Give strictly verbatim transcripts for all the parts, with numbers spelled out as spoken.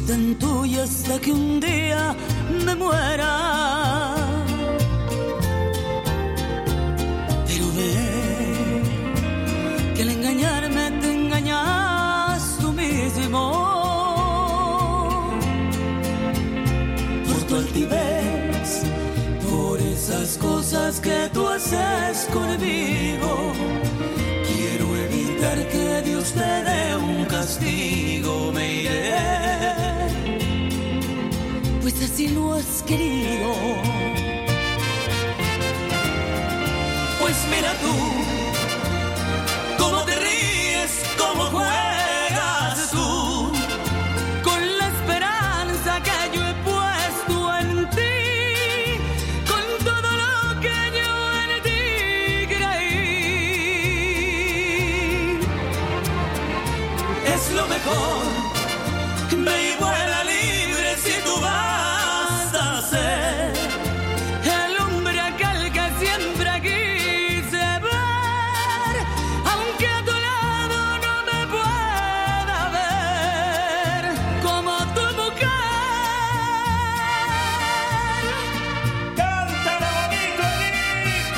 tan tuya hasta que un día me muera. Pero ve que al engañarme te engañas tú mismo. Por tu altivez, por esas cosas que tú haces conmigo, quiero evitar que Dios te dé un castigo. Me iré, pues así lo has querido. Pues mira tú, cómo te ríes, cómo juegas tú, con la esperanza que yo he puesto en ti, con todo lo que yo en ti creí. Es lo mejor, ve y vuela libre si tú vas a ser el hombre aquel que siempre quise ver, aunque a tu lado no me pueda ver como tu mujer. ¡Cántalo bonito, Edith!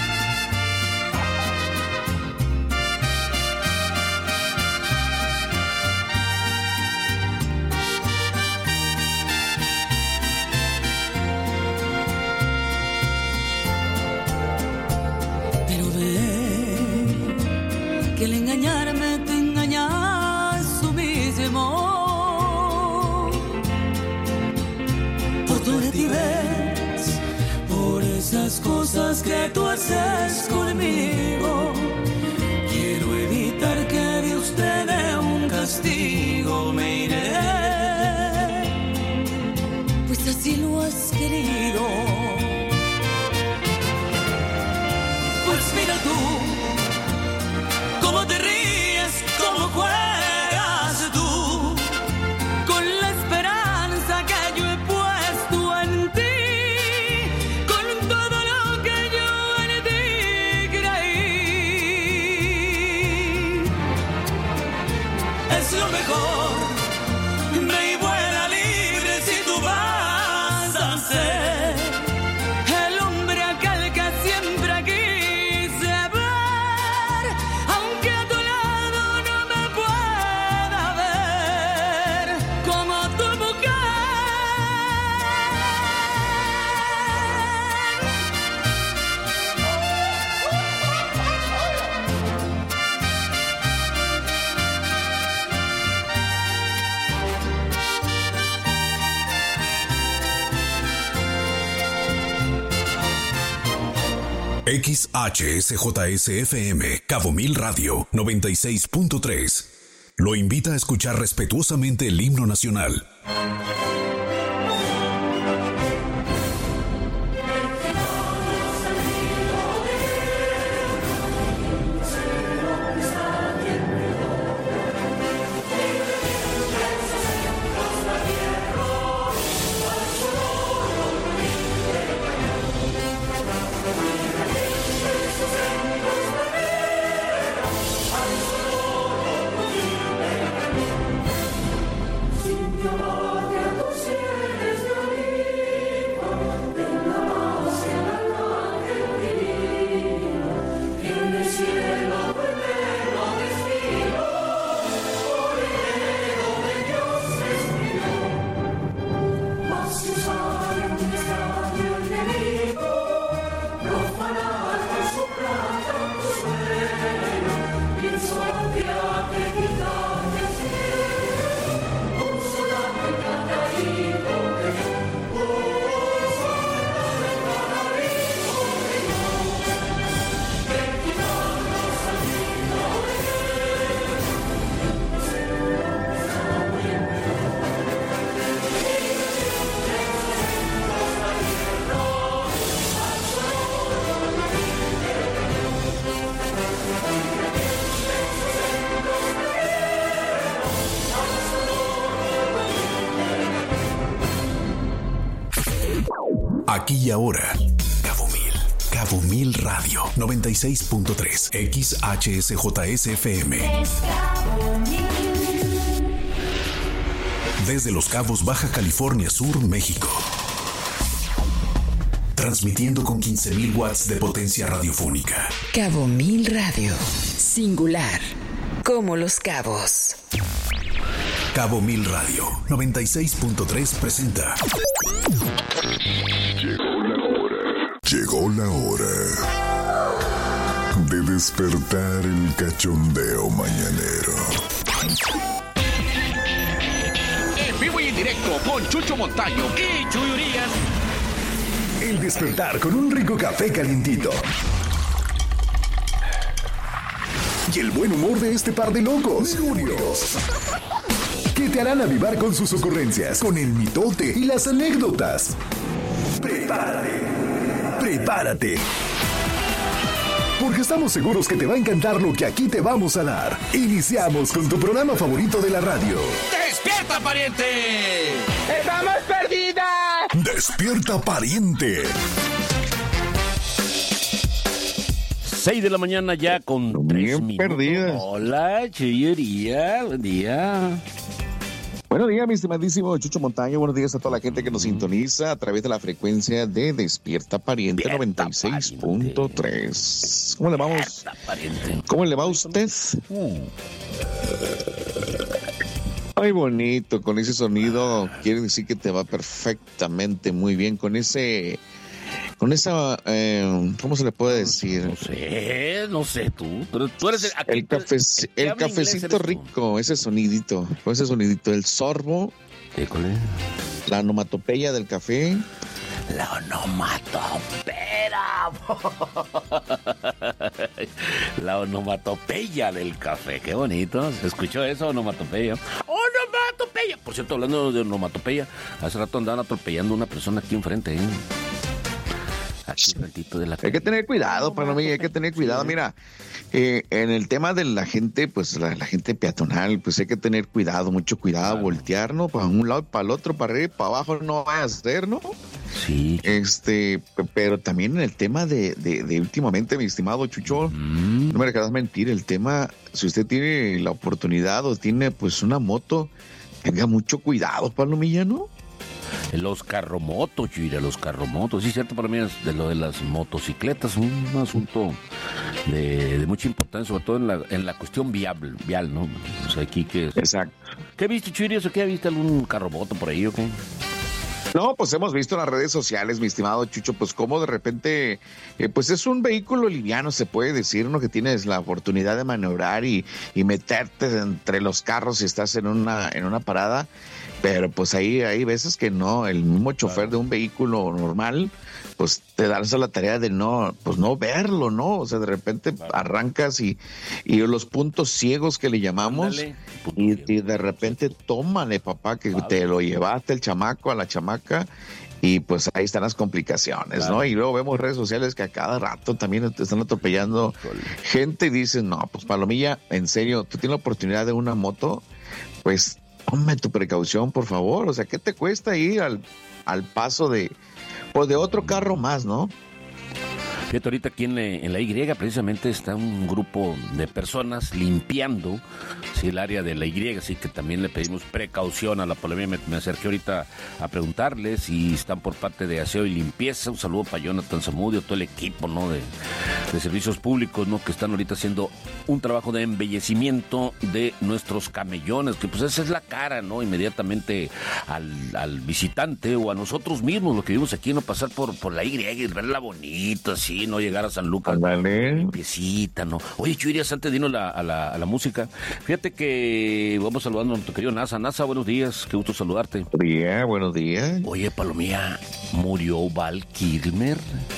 Pero ve que al engañarme te engañas tú mismo. Por tu altivez, por esas cosas que tú haces conmigo, quiero evitar que Dios te dé un castigo. Me iré, pues así lo has querido. Pues mira tú, cómo te ríes, cómo juegas tú, con la esperanza que yo he puesto en ti, con todo lo que yo en ti creí. Es lo mejor, ve y vuela libre si tú vas a ser el hombre aquel que siempre quise ver, aunque a tu lado no me pueda ver como tu mujer. X H S J S F M, Cabo Mil Radio, noventa y seis punto tres. Lo invita a escuchar respetuosamente el himno nacional. Aquí y ahora, Cabo Mil, Cabo Mil Radio, noventa y seis punto tres, X H S J S F M. Desde Los Cabos, Baja California Sur, México. Transmitiendo con quince mil watts de potencia radiofónica. Cabo Mil Radio. Singular. Como Los Cabos. Cabo Mil Radio noventa y seis punto tres presenta. Llegó la hora. Llegó la hora de despertar el cachondeo mañanero. En vivo y en directo con Chucho Montaño y Chuy Urias. El despertar con un rico café calientito. Y el buen humor de este par de locos, Juniors, que te harán avivar con sus ocurrencias, con el mitote y las anécdotas. Prepárate, prepárate. Porque estamos seguros que te va a encantar lo que aquí te vamos a dar. Iniciamos con tu programa favorito de la radio. ¡Despierta, pariente! ¡Estamos perdidas! ¡Despierta, pariente! seis de la mañana ya con tres Bien minutos. Perdidas. Hola, Chuyería, buen día. Buenos días, mi estimadísimo Chucho Montaño. Buenos días a toda la gente que nos sintoniza a través de la frecuencia de Despierta Pariente Despierta noventa y seis punto tres. ¿Cómo le vamos? Despierta, pariente. ¿Cómo le va a usted? Uh. Ay, bonito, con ese sonido quiere decir que te va perfectamente muy bien con ese... Con esa, eh, ¿cómo se le puede decir? No sé, no sé tú. Pero tú eres el, El, cafe, el cafecito rico, ese sonidito, con ese sonidito, el sorbo, ¿Qué, cuál es? la onomatopeya del café. La onomatopeya. La onomatopeya del café. Qué bonito. ¿Se escuchó eso? Onomatopeya. Onomatopeya. Por cierto, hablando de onomatopeya, hace rato andaban atropellando a una persona aquí enfrente, ¿eh? Aquí enfrentito de la... Hay que tener cuidado, para mí, hay que tener cuidado. Mira, eh, en el tema de la gente, pues la, la gente peatonal, pues hay que tener cuidado, mucho cuidado, Claro. voltear, ¿no? Para un lado, para el otro, para arriba y para abajo, no vaya a ser, ¿no? Sí. Este, pe- pero también en el tema de, de, de últimamente, mi estimado Chucho, Mm. no me dejarás mentir, el tema, si usted tiene la oportunidad o tiene pues una moto, tenga mucho cuidado, Palomilla, ¿no? Los carromotos, Chuira, los carromotos. Sí, cierto, para mí es de lo de las motocicletas, un asunto de, de mucha importancia, sobre todo en la, en la cuestión vial, vial, ¿no? O sea, aquí que... Exacto. ¿Qué viste, Chuira? ¿O qué viste algún carromoto por ahí o qué? No, pues hemos visto en las redes sociales, mi estimado Chucho, pues cómo de repente, eh, pues es un vehículo liviano, se puede decir, ¿no? Que tienes la oportunidad de maniobrar y, y meterte entre los carros si estás en una, en una parada, pero pues ahí hay veces que no, el mismo chofer de un vehículo normal, pues te das a la tarea de no, pues no verlo, ¿no? O sea, de repente arrancas y, y los puntos ciegos que le llamamos, Ándale, punto y, ciego. y de repente tómale, papá, que te lo llevaste el chamaco a la chamaca. Y pues ahí están las complicaciones, Claro. ¿no? Y luego vemos redes sociales que a cada rato también te están atropellando gente y dicen, no, pues Palomilla, en serio, tú tienes la oportunidad de una moto, pues tome tu precaución, por favor. O sea, ¿qué te cuesta ir al, al paso de, pues de otro carro más, ¿no? Fíjate, ahorita aquí en la, en la Y precisamente está un grupo de personas limpiando, sí, el área de la Y, así que también le pedimos precaución a la polémica. Me, me acerqué ahorita a preguntarles si están por parte de aseo y limpieza. Un saludo para Jonathan Zamudio, todo el equipo, ¿no? de, de servicios públicos, ¿no? Que están ahorita haciendo un trabajo de embellecimiento de nuestros camellones, que pues esa es la cara, ¿no? Inmediatamente al, al visitante o a nosotros mismos, los que vivimos aquí, no pasar por, por la Y y verla bonita, así, no llegar a San Lucas. Ándale. Limpiecita, ¿no? Oye, Chuirias, antes de irnos la, a, la, a la música, fíjate que vamos saludando a nuestro querido NASA. NASA, buenos días, qué gusto saludarte. Buenos días, buenos días. Oye, Palomía, murió Val Kilmer.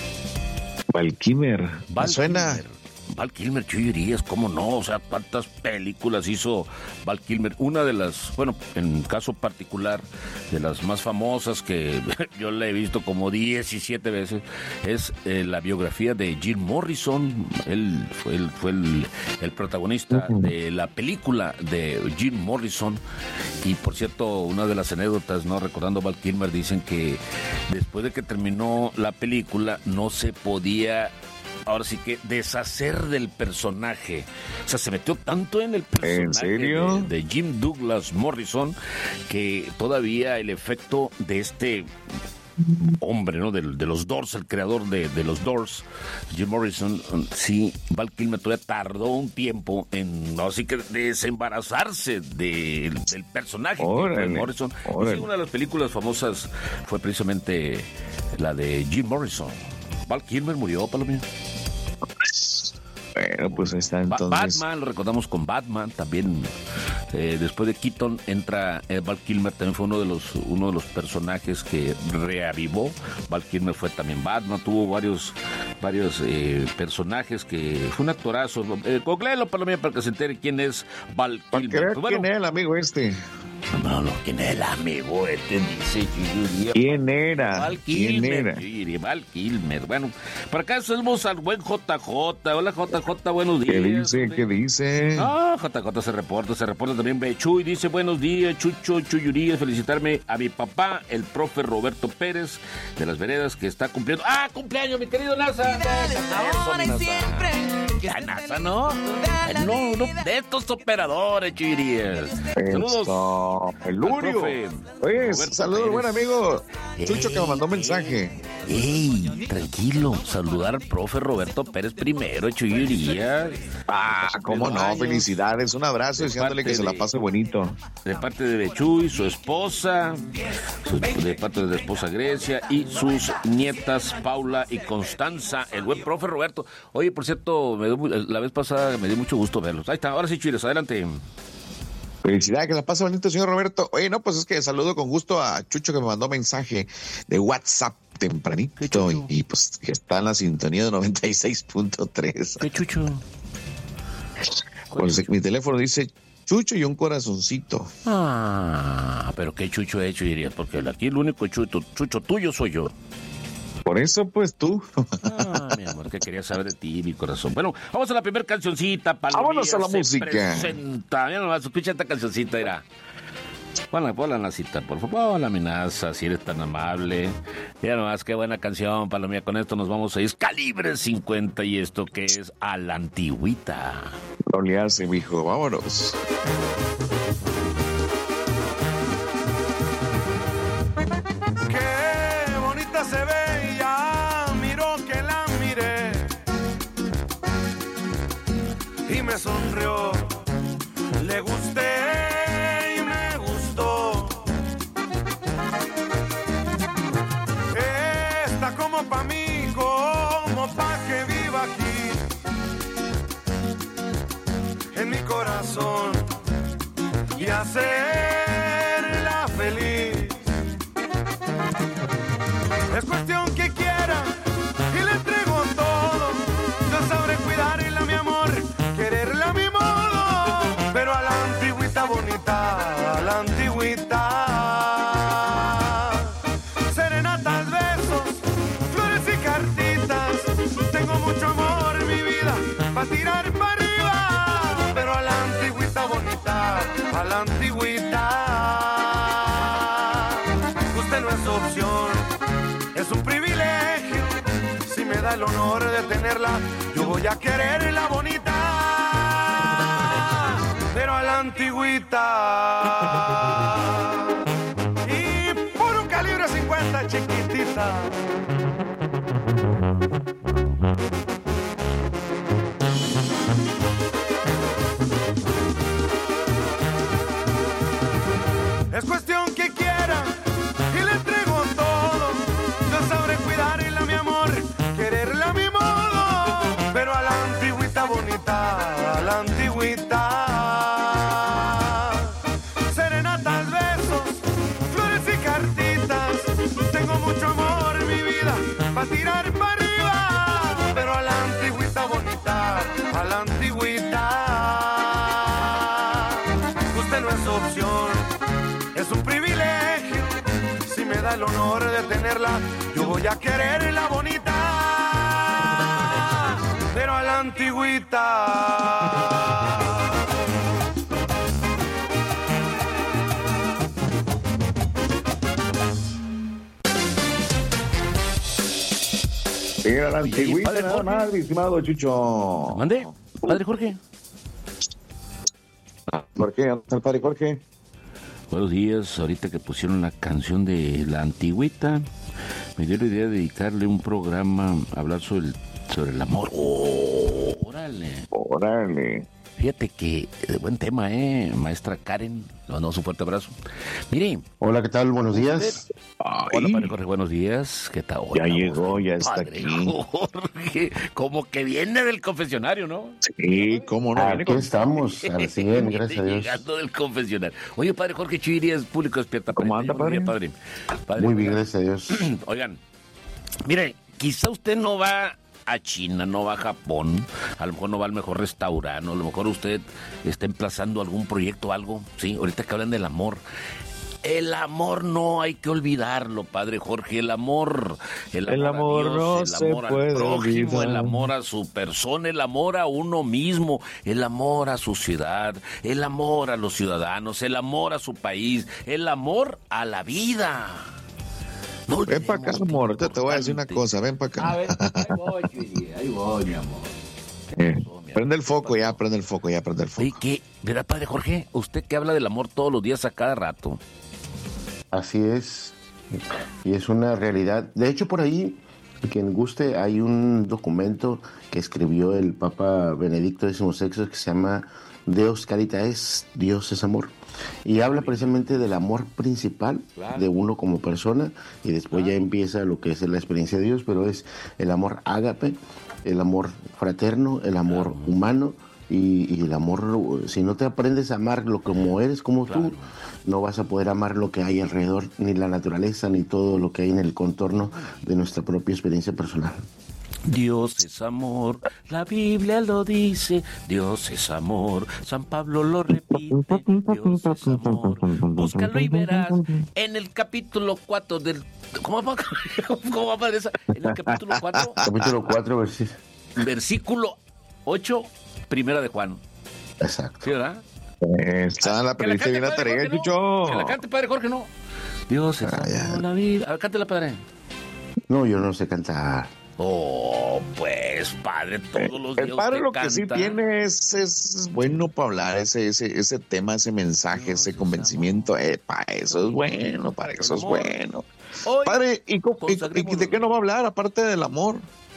Valkymer, Val ¿me suena? Kilmer. Val Kilmer, Chuyerías, ¿cómo no? O sea, ¿cuántas películas hizo Val Kilmer? Una de las, bueno, en caso particular, de las más famosas que yo la he visto como diecisiete veces, es eh, la biografía de Jim Morrison. Él fue, el, fue el, el protagonista uh-huh. de la película de Jim Morrison. Y, por cierto, una de las anécdotas, ¿no? Recordando a Val Kilmer, dicen que después de que terminó la película, no se podía ahora sí que deshacer del personaje. O sea, se metió tanto en el personaje ¿En serio? De, de Jim Douglas Morrison que todavía el efecto de este hombre, ¿no? De, de los Doors, el creador de, de los Doors, Jim Morrison, sí, Val Kilmer todavía tardó un tiempo en, así que desembarazarse de, del personaje de Morrison. Sí, una de las películas famosas fue precisamente la de Jim Morrison. Val Kilmer murió, Palomino. Bueno, pues ahí está entonces. Batman, lo recordamos con Batman también. Eh, después de Keaton entra eh, Val Kilmer, también fue uno de los uno de los personajes que reavivó. Val Kilmer fue también Batman, tuvo varios varios eh, personajes que fue un actorazo. Eh, Googlealo para mí para que se entere quién es Val Kilmer. Pues bueno, ¿quién es el amigo este? No, no, ¿quién es el amigo este? Dice, ¿quién era? Val Kilmer. ¿Quién era? Val Kilmer. Bueno, por acá tenemos al buen J J. Hola, J J, buenos días. ¿Qué dice? ¿Qué dice? Ah, J J se reporta, se reporta también Bechuy. Dice, buenos días, Chucho, Chuyurías. Felicitarme a mi papá, el profe Roberto Pérez, de Las Veredas, que está cumpliendo. ¡Ah, cumpleaños, mi querido NASA! Ahora y siempre. La NASA, ¿no? No, no, de estos operadores, Chuyurías. Saludos. El Lurio. Oye, saludos, buen amigo Chucho, que me mandó mensaje. Ey, tranquilo, saludar al profe Roberto Pérez primero, Chuyurías. Ah, cómo no, felicidades, un abrazo, diciéndole que se la pase bonito. De parte de Bechuy, su esposa, su, de parte de la esposa Grecia y sus nietas Paula y Constanza, el buen profe Roberto. Oye, por cierto, me dio, la vez pasada me dio mucho gusto verlos. Ahí está, ahora sí, Chuyurías, adelante. Felicidades, que la pase bonito, señor Roberto. Oye, no, pues es que saludo con gusto a Chucho, que me mandó mensaje de WhatsApp tempranito y, y pues que está en la sintonía de noventa y seis punto tres. ¿Qué Chucho? Pues mi teléfono dice Chucho y un corazoncito. Ah, pero qué Chucho he hecho, dirías, porque aquí el único chucho, chucho tuyo soy yo. Por eso, pues, tú. Ah, mi amor, que quería saber de ti, mi corazón. Bueno, vamos a la primera cancioncita. Vámonos a la música. Presenta. Mira nomás, escucha esta cancioncita, era. Ponla, ponla en la cita, por favor. La amenaza, si eres tan amable. Mira nomás, qué buena canción, Palomía. Con esto nos vamos a ir. Calibre cincuenta y esto que es a la antigüita. No le hace, mijo. Vámonos. Qué bonita se ve. Me sonrió, le gusté y me gustó. Está como pa' mí, como pa' que viva aquí, en mi corazón, y hacerla feliz. Es cuestión que quiera y le entrego todo. Yo sabré cuidarla, mi amor, quererla a mi modo, pero a la antigüita bonita, a la antigüita. Serenatas, besos, flores y cartitas. Tengo mucho amor en mi vida pa' tirar para arriba, pero a la antigüita bonita, a la antigüita. Usted no es opción, es un privilegio. Si me da el honor de tenerla, yo voy a quererla bonita, pero a la antigüita. Y por un calibre cincuenta, chiquitita. Es cuestión que quiera y le entrego todo. Yo sabré cuidarla, mi amor, quererla a mi modo, pero a la antigüita bonita, a la antigüita. Serenatas, besos, flores y cartitas. Tengo mucho amor en mi vida pa' tirar para arriba, pero a la antigüita bonita, a la antigüita. Usted no es opción, es un privilegio. Si me da el honor de tenerla, yo voy a quererla bonita, pero a la antigüita. Era la antigüita nada más, mi estimado Chucho. ¿Mande? Padre Jorge. ¿Por qué? ¿Dónde está el padre Jorge? Buenos días. Ahorita que pusieron la canción de la antigüita, me dio la idea de dedicarle un programa a hablar sobre el, sobre el amor. Oh, órale. Órale. Fíjate que eh, buen tema, ¿eh? Maestra Karen, le mandamos un fuerte abrazo. Mire. Hola, ¿qué tal? Buenos días. Ay. Hola, padre Jorge, buenos días. ¿Qué tal? Ya llegó, ya está padre aquí. Jorge, como que viene del confesionario, ¿no? Sí, cómo no. Aquí estamos, al cien, gracias a Dios. Llegando del confesionario. Oye, padre Jorge Chuirías, público despierta. ¿Cómo anda, padre? padre? padre? Muy bien, gracias a Dios. Oigan, mire, quizá usted no va a China, no va a Japón, a lo mejor no va al mejor restaurante, a lo mejor usted está emplazando algún proyecto o algo, sí, ahorita que hablan del amor. El amor no hay que olvidarlo, padre Jorge, el amor, el amor, el amor a Dios, no el se amor puede al prójimo, olvidar. El amor a su persona, el amor a uno mismo, el amor a su ciudad, el amor a los ciudadanos, el amor a su país, el amor a la vida. No, ven para acá, amor, te, te voy a decir una cosa, ven para acá. A ver, ahí voy, Chuy, ahí voy, mi amor. Eh, prende el foco ya, prende el foco ya, prende el foco. Oye, ¿qué? ¿Verdad, padre Jorge? Usted que habla del amor todos los días a cada rato. Así es, y es una realidad. De hecho, por ahí, quien guste, hay un documento que escribió el Papa Benedicto dieciséis que se llama Deus Caritas, Dios es amor. Y habla precisamente del amor principal claro. de uno como persona, y después claro. ya empieza lo que es la experiencia de Dios, pero es el amor ágape, el amor fraterno, el amor claro. humano, y, y el amor, si no te aprendes a amar lo como eres, como claro. tú, no vas a poder amar lo que hay alrededor, ni la naturaleza, ni todo lo que hay en el contorno de nuestra propia experiencia personal. Dios es amor, la Biblia lo dice, Dios es amor, San Pablo lo repite, Dios es amor, búscalo y verás, en el capítulo cuatro del... ¿Cómo va, cómo va a aparecer? En el capítulo cuatro... Capítulo cuatro, versículo... Versículo ocho, primera de Juan. Exacto. ¿Sí, verdad? Eh, está la periodista bien la tarea, Chucho. Que la cante, padre Jorge, no. Dios es ah, amor, la Biblia... A ver, cántela, padre. No, yo no sé cantar. Oh, pues, padre, todos los días el padre lo canta. que sí tiene es, es bueno para hablar ese, ese, ese tema, ese mensaje, Dios ese convencimiento. Eh, para eso es bueno, para eso es bueno. Hoy, padre, ¿y, y, y de qué nos va a hablar aparte del amor?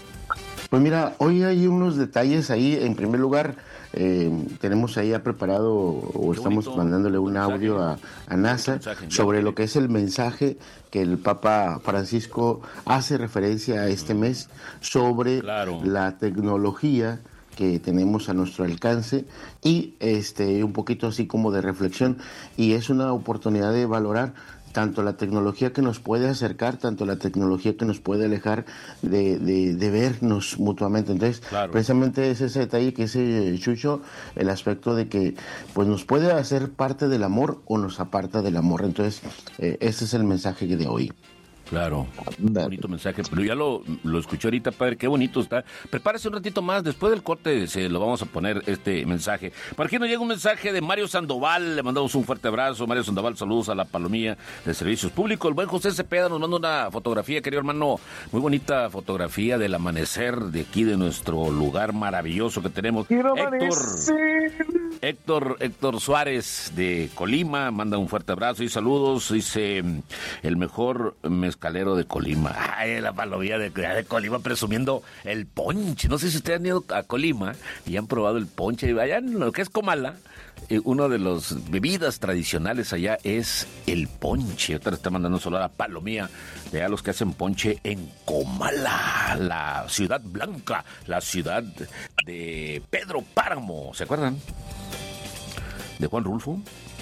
Pues mira, hoy hay unos detalles ahí. En primer lugar, eh, tenemos ahí ya preparado o Qué estamos bonito. mandándole un audio a, a NASA sobre lo que es el mensaje que el Papa Francisco hace referencia a este mes sobre claro. la tecnología que tenemos a nuestro alcance y este un poquito así como de reflexión, y es una oportunidad de valorar tanto la tecnología que nos puede acercar, tanto la tecnología que nos puede alejar de, de, de vernos mutuamente. Entonces, claro. precisamente es ese detalle que ese Chucho, el aspecto de que pues nos puede hacer parte del amor o nos aparta del amor. Entonces, eh, ese es el mensaje de hoy. Claro, un bonito mensaje, pero ya lo, lo escuché ahorita, padre, qué bonito está. Prepárese un ratito más, después del corte se lo vamos a poner este mensaje. Por aquí nos llega un mensaje de Mario Sandoval, le mandamos un fuerte abrazo. Mario Sandoval, saludos a la palomía de Servicios Públicos. El buen José Cepeda nos manda una fotografía, querido hermano, muy bonita fotografía del amanecer de aquí, de nuestro lugar maravilloso que tenemos. Quiero Héctor, amanecer. Héctor, Héctor Suárez de Colima, manda un fuerte abrazo y saludos, dice, el mejor mezcalero de Colima. Ay, la palomía de, de Colima presumiendo el ponche. No sé si ustedes han ido a Colima y han probado el ponche. Allá en lo que es Comala, eh, una de las bebidas tradicionales allá es el ponche. Ahorita le está mandando un saludo a la palomía de allá los que hacen ponche en Comala, la ciudad blanca, la ciudad de Pedro Páramo. ¿Se acuerdan? ¿De Juan Rulfo?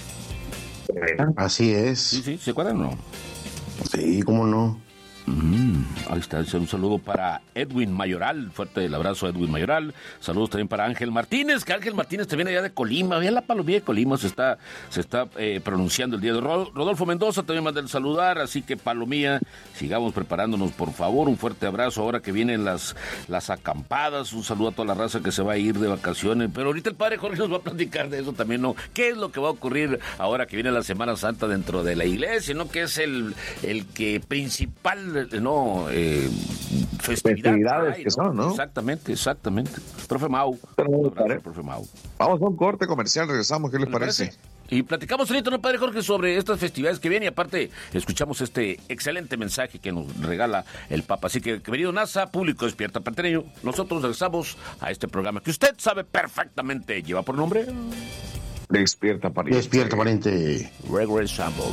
Así es. Sí, sí, ¿se acuerdan o no? Sí, cómo no. Mm, ahí está, un saludo para Edwin Mayoral, fuerte el abrazo a Edwin Mayoral. Saludos también para Ángel Martínez, que Ángel Martínez te viene allá de Colima. Vean la palomía de Colima, se está, se está eh, pronunciando el día de hoy. Rodolfo Mendoza también manda el saludar, así que palomía, sigamos preparándonos, por favor. Un fuerte abrazo ahora que vienen las, las acampadas. Un saludo a toda la raza que se va a ir de vacaciones. Pero ahorita el padre Jorge nos va a platicar de eso también, ¿no? ¿Qué es lo que va a ocurrir ahora que viene la Semana Santa dentro de la iglesia, ¿no? Que es el, el que principal no eh, festividad, festividades hay, que ¿no? son, ¿no? Exactamente, exactamente. Profe Mau. Pero, Abrazo, profe Mau. Vamos a un corte comercial, regresamos, ¿qué les parece? parece? Y platicamos ahorita, ¿no, padre Jorge, sobre estas festividades que vienen? Y aparte, escuchamos este excelente mensaje que nos regala el Papa. Así que, querido NASA, público despierta patriño, nosotros regresamos a este programa que usted sabe perfectamente. ¿Lleva por nombre? Despierta pariente. Despierta pariente. Regresamos.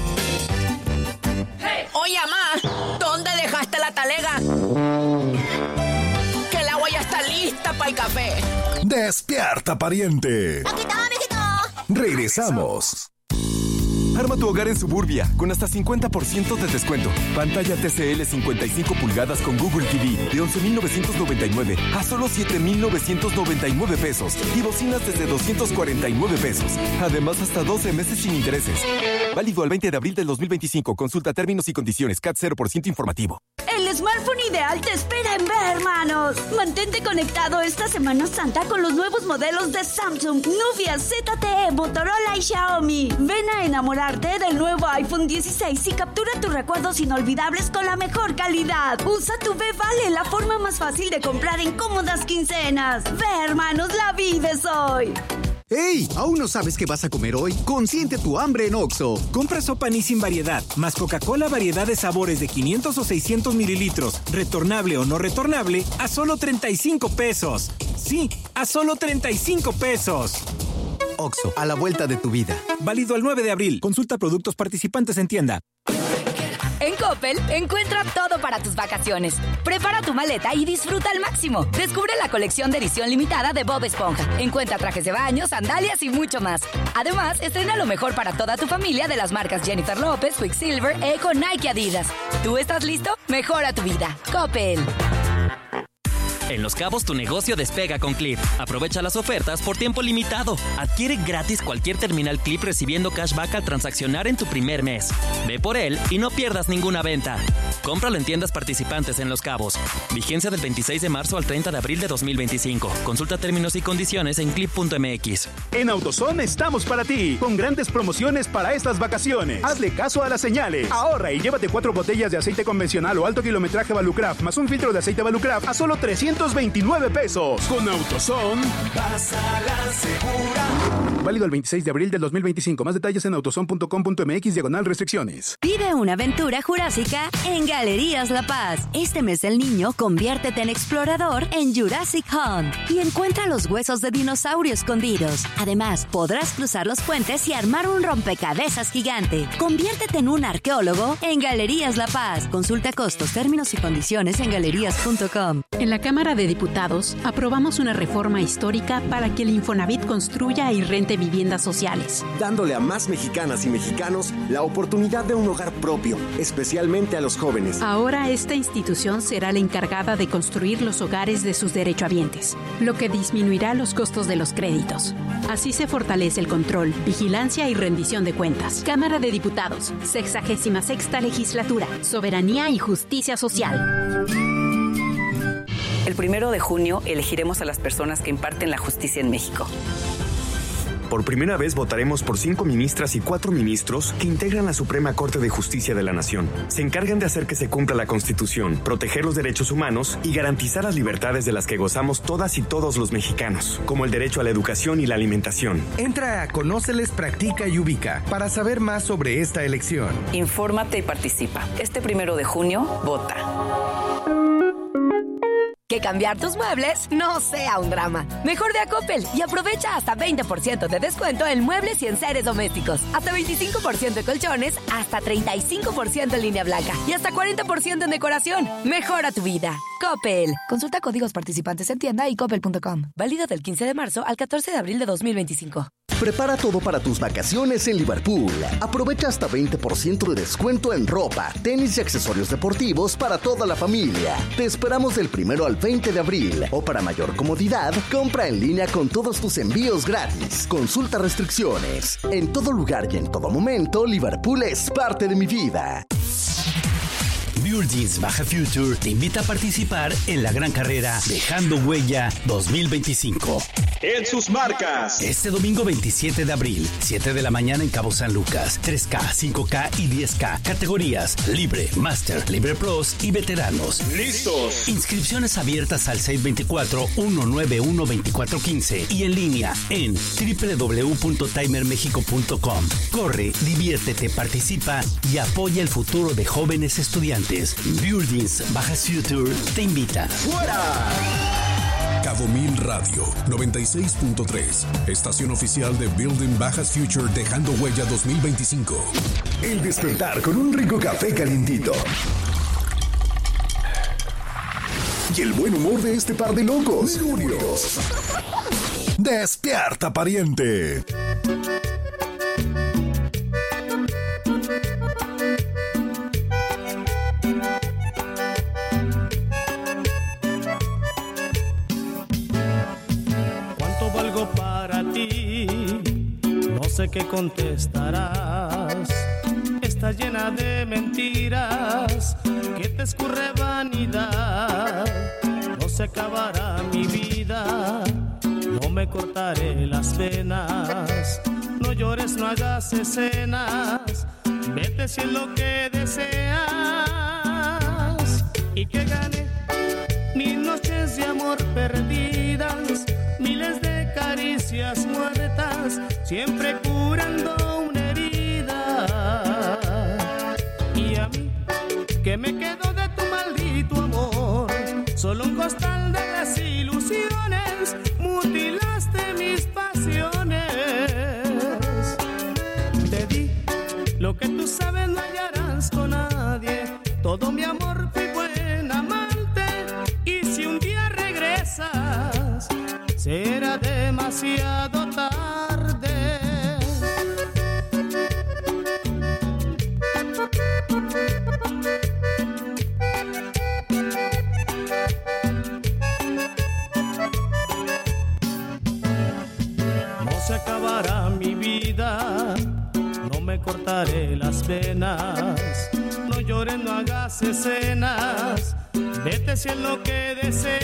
Hey, oye, mamá, ¿dónde dejaste la talega? Que el agua ya está lista para el café. Despierta pariente. Aquí está, mijito. Regresamos. Arma tu hogar en Suburbia con hasta cincuenta por ciento de descuento. Pantalla T C L cincuenta y cinco pulgadas con Google T V de once mil novecientos noventa y nueve a solo siete mil novecientos noventa y nueve pesos y bocinas desde doscientos cuarenta y nueve pesos. Además, hasta doce meses sin intereses. Válido al veinte de abril del dos mil veinticinco. Consulta términos y condiciones. C A T cero por ciento informativo. El smartphone ideal te espera en B, hermanos. Mantente conectado esta Semana Santa con los nuevos modelos de Samsung, Nubia, Z T E, Motorola y Xiaomi. Ven a enamorarte del nuevo iPhone dieciséis y captura tus recuerdos inolvidables con la mejor calidad. Usa tu B Vale, la forma más fácil de comprar en cómodas quincenas. B, hermanos, la vives hoy. ¡Ey! ¿Aún no sabes qué vas a comer hoy? Consiente tu hambre en Oxxo. Compra sopa ni sin variedad, más Coca-Cola variedad de sabores de quinientos o seiscientos mililitros, retornable o no retornable, a solo treinta y cinco pesos. Sí, a solo treinta y cinco pesos. Oxxo, a la vuelta de tu vida. Válido el nueve de abril. Consulta productos participantes en tienda. En Coppel, encuentra todo para tus vacaciones. Prepara tu maleta y disfruta al máximo. Descubre la colección de edición limitada de Bob Esponja. Encuentra trajes de baño, sandalias y mucho más. Además, estrena lo mejor para toda tu familia de las marcas Jennifer López, Quicksilver, Eco, Nike, Adidas. ¿Tú estás listo? Mejora tu vida. Coppel. En Los Cabos tu negocio despega con Clip. Aprovecha las ofertas por tiempo limitado. Adquiere gratis cualquier terminal Clip recibiendo cashback al transaccionar en tu primer mes. Ve por él y no pierdas ninguna venta. Cómpralo en tiendas participantes en Los Cabos. Vigencia del veintiséis de marzo al treinta de abril de dos mil veinticinco. Consulta términos y condiciones en clip punto m x. En AutoZone estamos para ti, con grandes promociones para estas vacaciones. Hazle caso a las señales. Ahorra y llévate cuatro botellas de aceite convencional o alto kilometraje Valucraft más un filtro de aceite Valucraft a solo trescientos veintinueve pesos. Con AutoZone vas a la segura. Válido el veintiséis de abril del dos mil veinticinco. Más detalles en autozone punto com punto m x diagonal restricciones. Vive una aventura jurásica en Galerías La Paz. Este mes del niño, conviértete en explorador en Jurassic Hunt y encuentra los huesos de dinosaurio escondidos. Además, podrás cruzar los puentes y armar un rompecabezas gigante. Conviértete en un arqueólogo en Galerías La Paz. Consulta costos, términos y condiciones en galerías punto com. En la Cámara de Diputados aprobamos una reforma histórica para que el Infonavit construya y rente viviendas sociales, dándole a más mexicanas y mexicanos la oportunidad de un hogar propio, especialmente a los jóvenes. Ahora esta institución será la encargada de construir los hogares de sus derechohabientes, lo que disminuirá los costos de los créditos. Así se fortalece el control, vigilancia y rendición de cuentas. Cámara de Diputados, sexagésima sexta legislatura, soberanía y justicia social. El primero de junio elegiremos a las personas que imparten la justicia en México. Por primera vez votaremos por cinco ministras y cuatro ministros que integran la Suprema Corte de Justicia de la Nación. Se encargan de hacer que se cumpla la Constitución, proteger los derechos humanos y garantizar las libertades de las que gozamos todas y todos los mexicanos, como el derecho a la educación y la alimentación. Entra a Conóceles, Practica y Ubica para saber más sobre esta elección. Infórmate y participa. Este primero de junio, vota. Que cambiar tus muebles no sea un drama. Mejor ve a Coppel y aprovecha hasta veinte por ciento de descuento en muebles y enseres domésticos, hasta veinticinco por ciento en colchones, hasta treinta y cinco por ciento en línea blanca y hasta cuarenta por ciento en decoración. Mejora tu vida. Coppel. Consulta códigos participantes en tienda y coppel punto com. Válido del quince de marzo al catorce de abril de dos mil veinticinco. Prepara todo para tus vacaciones en Liverpool. Aprovecha hasta veinte por ciento de descuento en ropa, tenis y accesorios deportivos para toda la familia. Te esperamos del primero al veinte de abril. O para mayor comodidad, compra en línea con todos tus envíos gratis. Consulta restricciones. En todo lugar y en todo momento, Liverpool es parte de mi vida. Pure Jeans Baja Future te invita a participar en la gran carrera Dejando Huella dos mil veinticinco. En sus marcas. Este domingo veintisiete de abril, siete de la mañana en Cabo San Lucas, tres K, cinco K y diez K, categorías Libre, Master, Libre Plus y Veteranos. ¡Listos! Inscripciones abiertas al seis dos cuatro, uno nueve uno, dos cuatro uno cinco y en línea en doble u doble u doble u punto timer mexico punto com. Corre, diviértete, participa y apoya el futuro de jóvenes estudiantes. Pure Jeans Baja Future te invita. ¡Fuera! Cabo Mil Radio noventa y seis punto tres, estación oficial de Building Bajas Future Dejando Huella dos mil veinticinco. El despertar con un rico café calientito. Y el buen humor de este par de locos. Negurios. Despierta, pariente. ¿Cuánto valgo para ti? No sé qué contestarás. Está llena de mentiras que te escurre vanidad. No se acabará mi vida, no me cortaré las venas. No llores, no hagas escenas, vete si es lo que deseas. Y que gane mil noches de amor perdidas, miles de caricias muertas, siempre curando una herida. Y a mí, que me quedo de tu maldito amor, solo un costal de las ilusiones, mutilaste mis pasiones. Te di lo que tú sabes no hallarás con nadie, todo mi amor fui buen amante, y si un día regresas, será demasiado tarde. No se acabará mi vida, no me cortaré las venas. No llores, no hagas escenas, vete si es lo que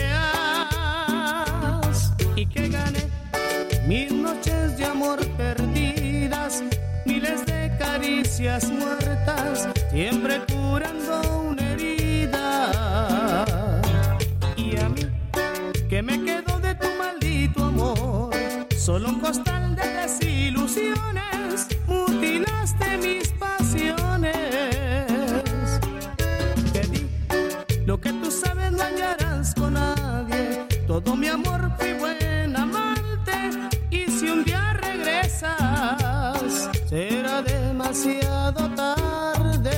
deseas. Y que gane mil noches de amor perdidas, miles de caricias muertas, siempre curando una herida. Y a mí, que me quedo de tu maldito amor, solo un costal de desilusiones, mutilaste mis pasiones. Te di lo que tú sabes no hallarás con nadie, todo mi amor fui buen amante, y si un día regresas, será demasiado tarde.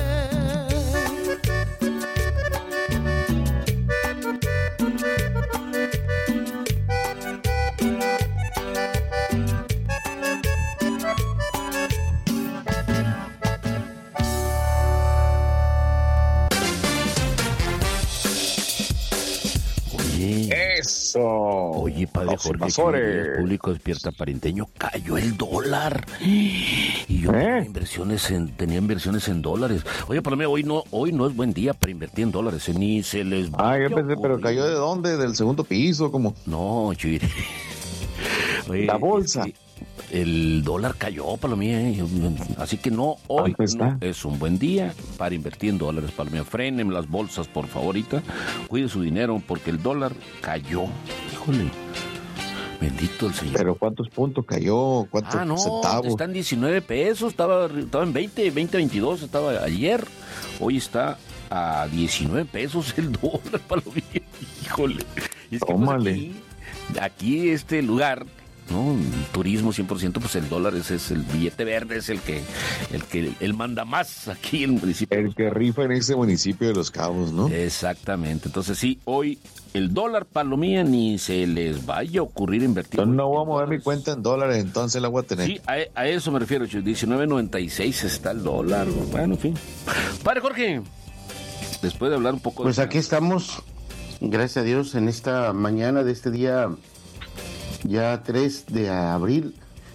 Eso. Oye, padre Jorge, el público despierta parenteño, cayó el dólar. Y yo ¿Eh? tenía inversiones en, tenía inversiones en dólares. Oye, Palomé, hoy no, hoy no es buen día para invertir en dólares, ¿eh? Ni se les va. Ah, yo pensé, pero cayó de dónde, del segundo piso, como. No, chire. Oye, la bolsa. El dólar cayó, Palomé, ¿eh? Así que no, hoy no es un buen día para invertir en dólares, Palomé. Frenen las bolsas, por favor, ahorita. Cuide su dinero, porque el dólar cayó. Híjole, bendito el Señor. ¿Pero cuántos puntos cayó? ¿Cuántos ah, no, centavos? Está en diecinueve pesos, estaba, estaba en veinte, veinte, veintidós, estaba ayer. Hoy está a diecinueve pesos el dólar, Palomé. Híjole. Es que Tómale. Pues, aquí, aquí este lugar... No, turismo cien por ciento, pues el dólar ese es el billete verde, es el que el que el manda más aquí en el municipio. El que rifa en ese municipio de Los Cabos, ¿no? Exactamente. Entonces sí, hoy el dólar, Palomía, ni se les vaya a ocurrir invertir. Yo no voy a mover mi cuenta en dólares, entonces la voy a tener. Sí, a, a eso me refiero, diecinueve noventa y seis está el dólar. Bueno, en fin. Padre Jorge, después de hablar un poco... Pues de... aquí estamos, gracias a Dios, en esta mañana de este día... ya tres de abril,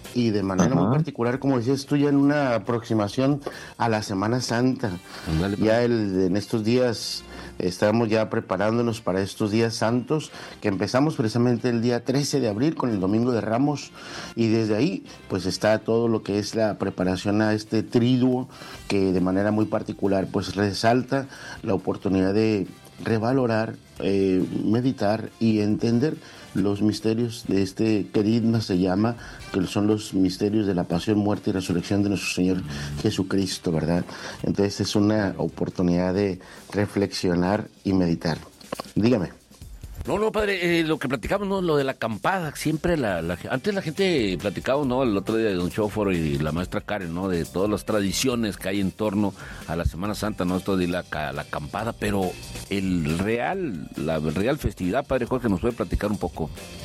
y de manera Ajá. muy particular, como decías tú, ya en una aproximación a la Semana Santa. Andale, ya el, en estos días estamos ya preparándonos para estos días santos, que empezamos precisamente el día trece de abril con el Domingo de Ramos, y desde ahí pues está todo lo que es la preparación a este triduo, que de manera muy particular pues resalta la oportunidad de revalorar, eh, meditar y entender los misterios de este querigma, se llama, que son los misterios de la pasión, muerte y resurrección de nuestro Señor Jesucristo, ¿verdad? Entonces es una oportunidad de reflexionar y meditar. Dígame. No, no, padre, eh, lo que platicamos, ¿no? Lo de la acampada, siempre la, la... Antes la gente platicaba, ¿no? El otro día de Don Chóforo y la maestra Karen, ¿no? De todas las tradiciones que hay en torno a la Semana Santa, ¿no? Esto de la, la acampada, pero el real, la real festividad, padre Jorge, ¿nos puede platicar un poco?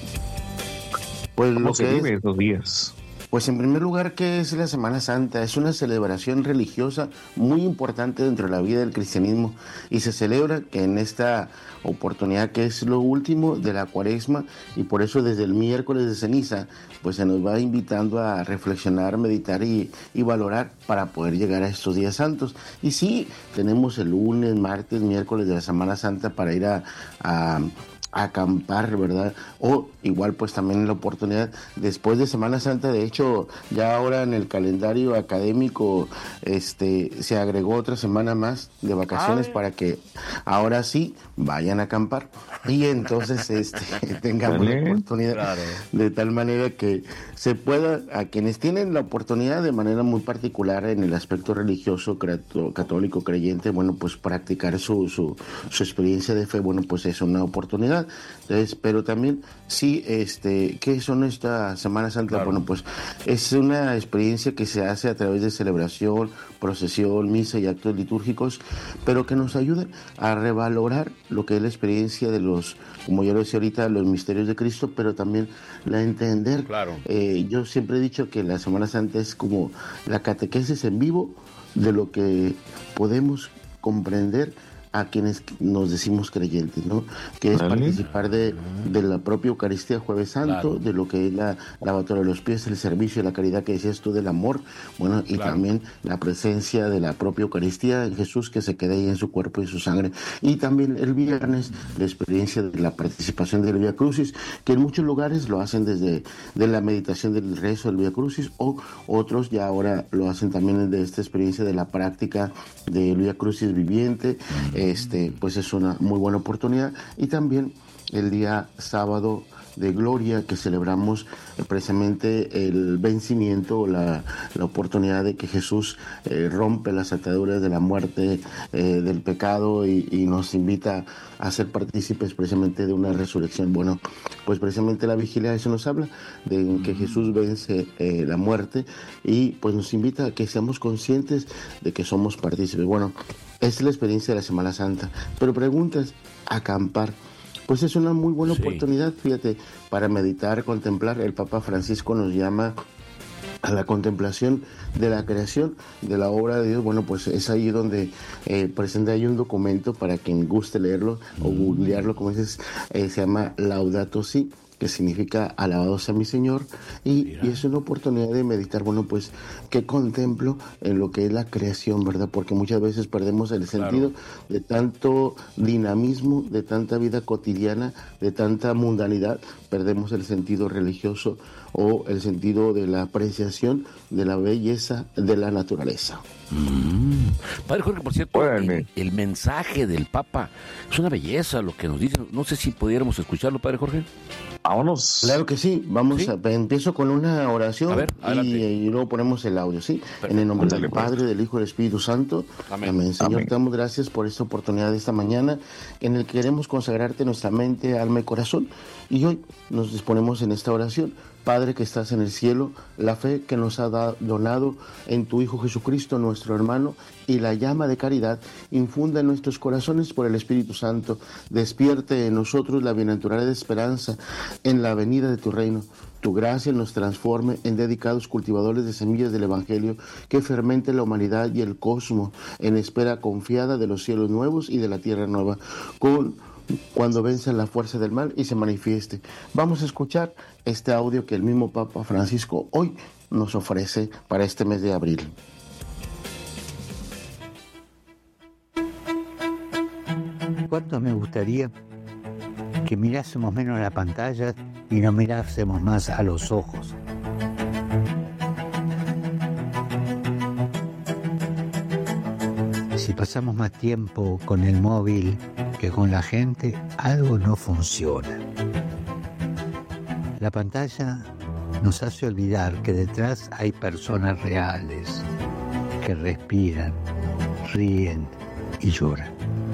Pues ¿Cómo lo se que vive es... esos días? Pues en primer lugar, ¿qué es la Semana Santa? Es una celebración religiosa muy importante dentro de la vida del cristianismo, y se celebra que en esta oportunidad que es lo último de la Cuaresma, y por eso desde el miércoles de ceniza pues se nos va invitando a reflexionar, meditar y, y valorar para poder llegar a estos días santos. Y sí, tenemos el lunes, martes, miércoles de la Semana Santa para ir a... a acampar, ¿verdad? O igual pues también la oportunidad después de Semana Santa. De hecho, ya ahora en el calendario académico este se agregó otra semana más de vacaciones Ay. para que ahora sí vayan a acampar y entonces este tengamos ¿Vale? la oportunidad claro. de tal manera que se pueda, a quienes tienen la oportunidad de manera muy particular en el aspecto religioso católico creyente, bueno, pues practicar su, su, su experiencia de fe, bueno, pues es una oportunidad. Entonces, pero también sí, este, ¿qué son esta Semana Santa? Claro. Bueno, pues es una experiencia que se hace a través de celebración, procesión, misa y actos litúrgicos, pero que nos ayuda a revalorar lo que es la experiencia de los, como yo lo decía ahorita, los misterios de Cristo, pero también la entender. Claro. Eh, yo siempre he dicho que la Semana Santa es como la catequesis en vivo de lo que podemos comprender a quienes nos decimos creyentes, ¿no? Que es ¿Vale? participar de, de la propia Eucaristía Jueves Santo, claro. de lo que es la lavatoria de los pies, el servicio de la caridad que decías tú, del amor, bueno, y claro. también la presencia de la propia Eucaristía en Jesús, que se quede ahí en su cuerpo y su sangre. Y también el viernes, la experiencia de la participación del Vía Crucis, que en muchos lugares lo hacen desde de la meditación del rezo del Vía Crucis, o otros ya ahora lo hacen también de esta experiencia de la práctica del Vía Crucis viviente. Este, pues es una muy buena oportunidad. Y también el día sábado de Gloria, que celebramos eh, precisamente el vencimiento, la, la oportunidad de que Jesús eh, rompe las ataduras de la muerte, eh, del pecado, y, y nos invita a ser partícipes precisamente de una resurrección. Bueno, pues precisamente la vigilia de eso nos habla, de que Jesús vence eh, la muerte, y pues nos invita a que seamos conscientes de que somos partícipes. Bueno, esta es la experiencia de la Semana Santa. Pero preguntas, acampar, pues es una muy buena sí. oportunidad, fíjate, para meditar, contemplar. El Papa Francisco nos llama a la contemplación de la creación, de la obra de Dios. Bueno, pues es ahí donde eh, presenta ahí un documento para quien guste leerlo o googlearlo, como dices, eh, se llama Laudato Si, que significa alabado sea mi Señor, y, y es una oportunidad de meditar, bueno, pues, que contemplo en lo que es la creación, ¿verdad? Porque muchas veces perdemos el sentido claro. de tanto dinamismo, de tanta vida cotidiana, de tanta mundanidad, perdemos el sentido religioso o el sentido de la apreciación de la belleza de la naturaleza. Mm. Padre Jorge, por cierto, el, el mensaje del Papa es una belleza lo que nos dice. No sé si pudiéramos escucharlo, Padre Jorge. Vámonos. Claro que sí, vamos ¿Sí? a empiezo con una oración. A ver, y, y luego ponemos el audio, ¿sí? Perfecto. En el nombre Ándale, del Padre, pues. del Hijo y del Espíritu Santo. Amén. Amén. Señor, Amén. Te damos gracias por esta oportunidad de esta mañana en el que queremos consagrarte nuestra mente, alma y corazón. Y hoy nos disponemos en esta oración. Padre que estás en el cielo, la fe que nos ha dado, donado en tu Hijo Jesucristo, nuestro hermano, y la llama de caridad, infunda en nuestros corazones por el Espíritu Santo. Despierte en nosotros la bienaventurada esperanza en la venida de tu reino. Tu gracia nos transforme en dedicados cultivadores de semillas del Evangelio que fermente la humanidad y el cosmos en espera confiada de los cielos nuevos y de la tierra nueva, con cuando vence la fuerza del mal y se manifieste. Vamos a escuchar este audio que el mismo Papa Francisco hoy nos ofrece para este mes de abril. ¿Cuánto me gustaría que mirásemos menos la pantalla y nos mirásemos más a los ojos? Si pasamos más tiempo con el móvil que con la gente, algo no funciona. La pantalla nos hace olvidar que detrás hay personas reales que respiran, ríen y lloran.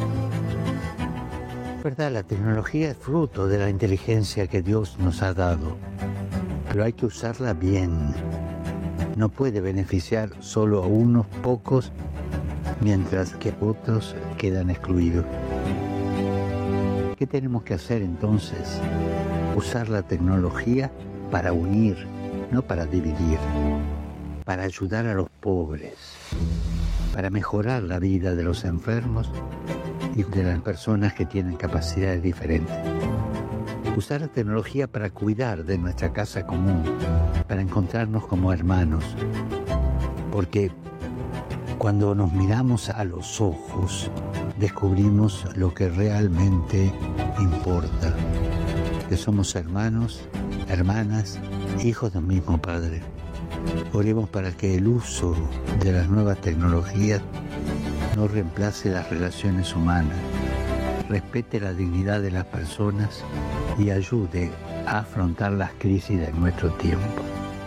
Es verdad, la tecnología es fruto de la inteligencia que Dios nos ha dado, pero hay que usarla bien. No puede beneficiar solo a unos pocos, mientras que otros quedan excluidos. ¿Qué tenemos que hacer entonces? Usar la tecnología para unir, no para dividir, para ayudar a los pobres, para mejorar la vida de los enfermos y de las personas que tienen capacidades diferentes. Usar la tecnología para cuidar de nuestra casa común, para encontrarnos como hermanos, porque cuando nos miramos a los ojos, descubrimos lo que realmente importa, que somos hermanos, hermanas, hijos del mismo Padre. Oremos para que el uso de las nuevas tecnologías no reemplace las relaciones humanas, respete la dignidad de las personas y ayude a afrontar las crisis de nuestro tiempo.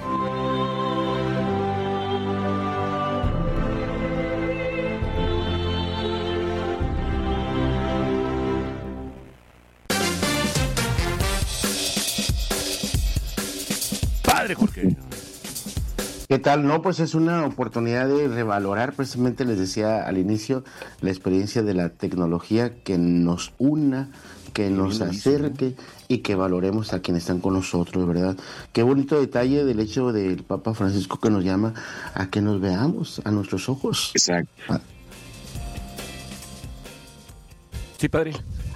Padre Jorge. ¿Qué tal? No, pues es una oportunidad de revalorar, precisamente les decía al inicio, la experiencia de la tecnología, que nos una, que nos acerque y que valoremos a quienes están con nosotros, ¿verdad? Qué bonito detalle del hecho del Papa Francisco, que nos llama a que nos veamos a nuestros ojos. Exacto. Ah. Sí, padre.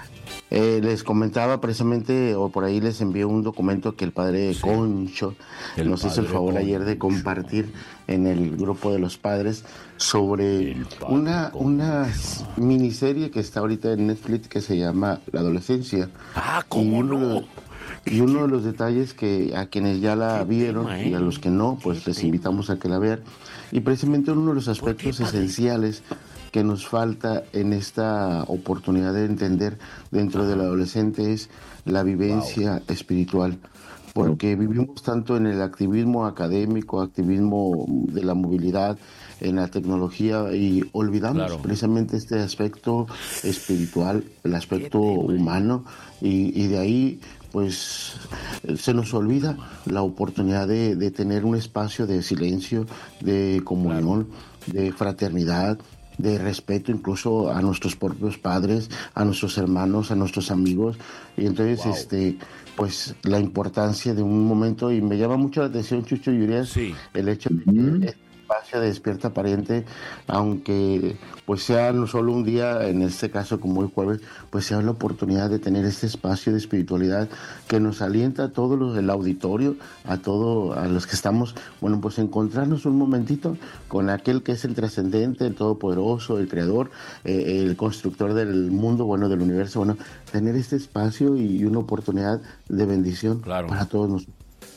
Eh, les comentaba precisamente, o por ahí les envié un documento que el padre sí. Concho el nos hizo el favor Concho. ayer de compartir en el grupo de los padres sobre una, una miniserie que está ahorita en Netflix que se llama La Adolescencia. Ah, ¿cómo y uno, no? Y uno de los detalles que a quienes ya la vieron y a los que no, pues les invitamos a que la vean. Y precisamente uno de los aspectos esenciales que nos falta en esta oportunidad de entender dentro del adolescente es la vivencia wow. espiritual, porque vivimos tanto en el activismo académico, activismo de la movilidad, en la tecnología, y olvidamos claro. precisamente este aspecto espiritual, el aspecto humano, y, y de ahí pues se nos olvida la oportunidad de, de tener un espacio de silencio, de comunión, claro. de fraternidad, de respeto incluso a nuestros propios padres, a nuestros hermanos, a nuestros amigos. Y entonces, wow. este pues la importancia de un momento, y me llama mucho la atención, Chucho y Urias, sí. el hecho de que este espacio de Despierta Pariente, aunque pues sea no solo un día, en este caso como hoy jueves, pues sea la oportunidad de tener este espacio de espiritualidad que nos alienta a todos los del auditorio, a todos, a los que estamos, bueno, pues encontrarnos un momentito con aquel que es el trascendente, el todopoderoso, el creador, eh, el constructor del mundo, bueno, del universo, bueno, tener este espacio y una oportunidad de bendición claro. para todos nosotros.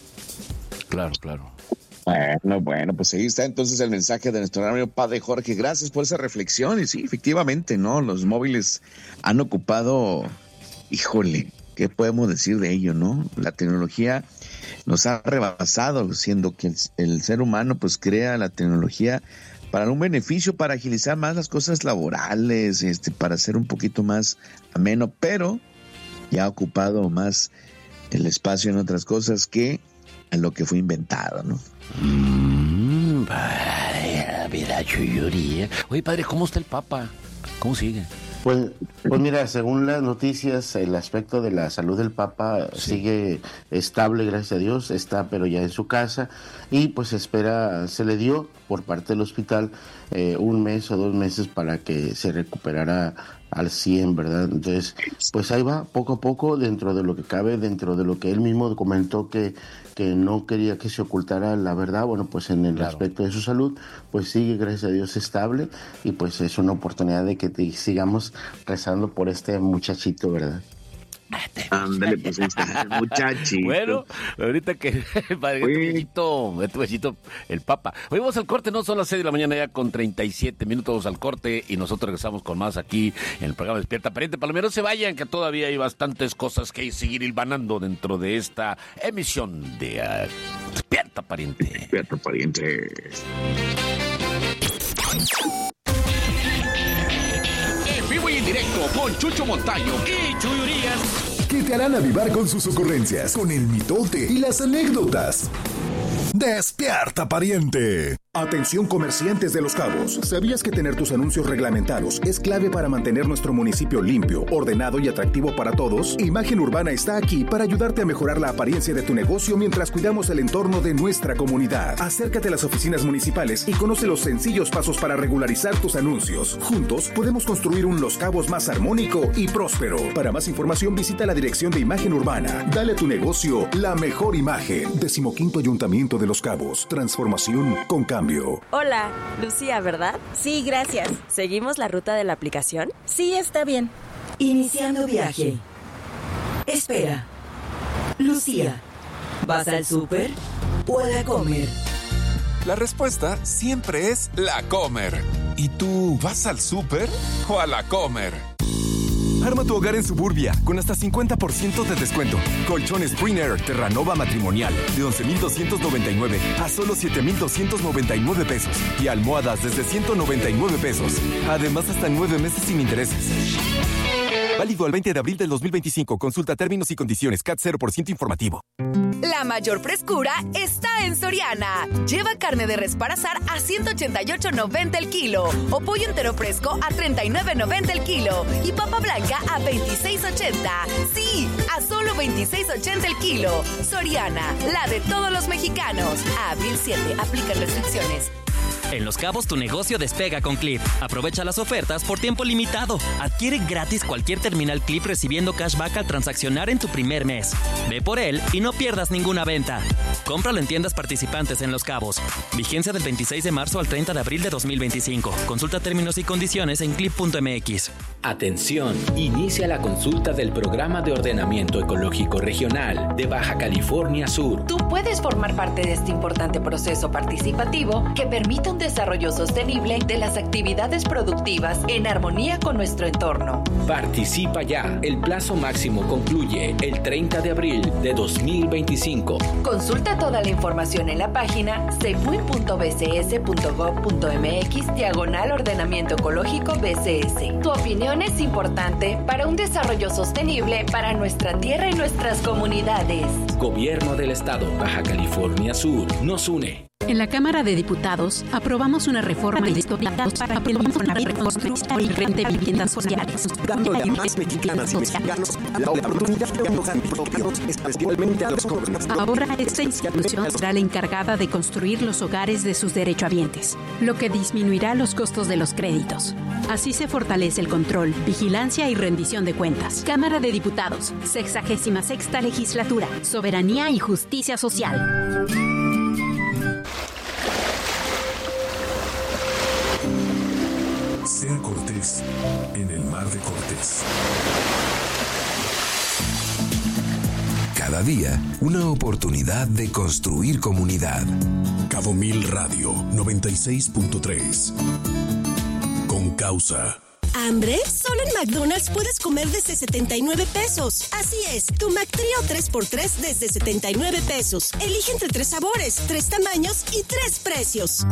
Claro, claro. Bueno, bueno, pues ahí está entonces el mensaje de nuestro amigo Padre Jorge. Gracias por esa reflexión. Y sí, efectivamente, ¿no? Los móviles han ocupado, híjole, ¿qué podemos decir de ello, no? La tecnología nos ha rebasado, siendo que el, el ser humano pues crea la tecnología para un beneficio, para agilizar más las cosas laborales, este, para hacer un poquito más ameno, pero ya ha ocupado más el espacio en otras cosas que en lo que fue inventado, ¿no? Mm, vaya, mira, Chuyuri. Oye, padre, ¿cómo está el Papa? ¿Cómo sigue? Pues, pues mira, según las noticias, el aspecto de la salud del Papa sí. sigue estable, gracias a Dios, está pero ya en su casa, y pues espera, se le dio por parte del hospital eh, un mes o dos meses para que se recuperara al cien, ¿verdad? Entonces, pues ahí va, poco a poco, dentro de lo que cabe, dentro de lo que él mismo comentó que, que no quería que se ocultara la verdad, bueno, pues en el claro. aspecto de su salud, pues sigue, gracias a Dios, estable, y pues es una oportunidad de que te, sigamos rezando por este muchachito, ¿verdad? Ándale, pues ahí está, muchachito. Bueno, ahorita que padre, este viejito, este viejito, el Papa. Hoy vamos al corte, no son las seis de la mañana ya con treinta y siete minutos al corte y nosotros regresamos con más aquí en el programa Despierta Pariente. Palomero, no se vayan, que todavía hay bastantes cosas que seguir hilvanando dentro de esta emisión de uh, Despierta Pariente. Despierta Pariente. Vivo y en directo con Chucho Montaño y Chuy Urias, que te harán avivar con sus ocurrencias, con el mitote y las anécdotas. Despierta, pariente. Atención, comerciantes de Los Cabos. ¿Sabías que tener tus anuncios reglamentados es clave para mantener nuestro municipio limpio, ordenado y atractivo para todos? Imagen Urbana está aquí para ayudarte a mejorar la apariencia de tu negocio mientras cuidamos el entorno de nuestra comunidad. Acércate a las oficinas municipales y conoce los sencillos pasos para regularizar tus anuncios. Juntos podemos construir un Los Cabos más armónico y próspero. Para más información visita la dirección de Imagen Urbana. Dale a tu negocio la mejor imagen. Decimoquinto Ayuntamiento de Los Cabos. Transformación con cambio. Hola, Lucía, ¿verdad? Sí, gracias. ¿Seguimos la ruta de la aplicación? Sí, está bien. Iniciando viaje. Espera. Lucía, ¿vas al súper o a la Comer? La respuesta siempre es la Comer. ¿Y tú vas al súper o a la Comer? Arma tu hogar en Suburbia con hasta cincuenta por ciento de descuento. Colchones Spring Air Terranova matrimonial de once mil doscientos noventa y nueve a solo siete mil doscientos noventa y nueve pesos. Y almohadas desde ciento noventa y nueve pesos. Además, hasta nueve meses sin intereses. Válido al veinte de abril del dos mil veinticinco. Consulta términos y condiciones. C A T cero por ciento informativo. La mayor frescura está en Soriana. Lleva carne de res para asar a ciento ochenta y ocho noventa el kilo. O pollo entero fresco a treinta y nueve noventa el kilo. Y papa blanca a veintiséis ochenta. Sí, a solo veintiséis ochenta el kilo. Soriana, la de todos los mexicanos. A abril siete, aplican restricciones. En Los Cabos tu negocio despega con Clip. Aprovecha las ofertas por tiempo limitado. Adquiere gratis cualquier terminal Clip recibiendo cashback al transaccionar en tu primer mes. Ve por él y no pierdas ninguna venta. Cómpralo en tiendas participantes en Los Cabos. Vigencia del veintiséis de marzo al treinta de abril de dos mil veinticinco. Consulta términos y condiciones en clip punto m x. Atención, inicia la consulta del Programa de Ordenamiento Ecológico Regional de Baja California Sur. Tú puedes formar parte de este importante proceso participativo que permite un desarrollo sostenible de las actividades productivas en armonía con nuestro entorno. Participa ya. El plazo máximo concluye el treinta de abril de dos mil veinticinco. Consulta toda la información en la página cepuy punto b c s punto gob punto m x diagonal ordenamiento ecológico B C S. Tu opinión es importante para un desarrollo sostenible para nuestra tierra y nuestras comunidades. Gobierno del Estado, Baja California Sur, nos une. En la Cámara de Diputados aprobamos una reforma de diputados para reconstruir de viviendas sociales, dándole a más mexicanas y mexicanos la oportunidad de hogar propios, especialmente a los jóvenes. Ahora esta institución será la encargada de construir los hogares de sus derechohabientes, lo que disminuirá los costos de los créditos. Así se fortalece el control, vigilancia y rendición de cuentas. Cámara de Diputados, sexagésima sexta legislatura, soberanía y justicia social. Sea Cortés en el mar de Cortés. Cada día, una oportunidad de construir comunidad. Cabo Mil Radio noventa y seis punto tres. Con causa. ¿Hambre? Solo en McDonald's puedes comer desde setenta y nueve pesos. Así es, tu McTrio tres por tres desde setenta y nueve pesos. Elige entre tres sabores, tres tamaños y tres precios.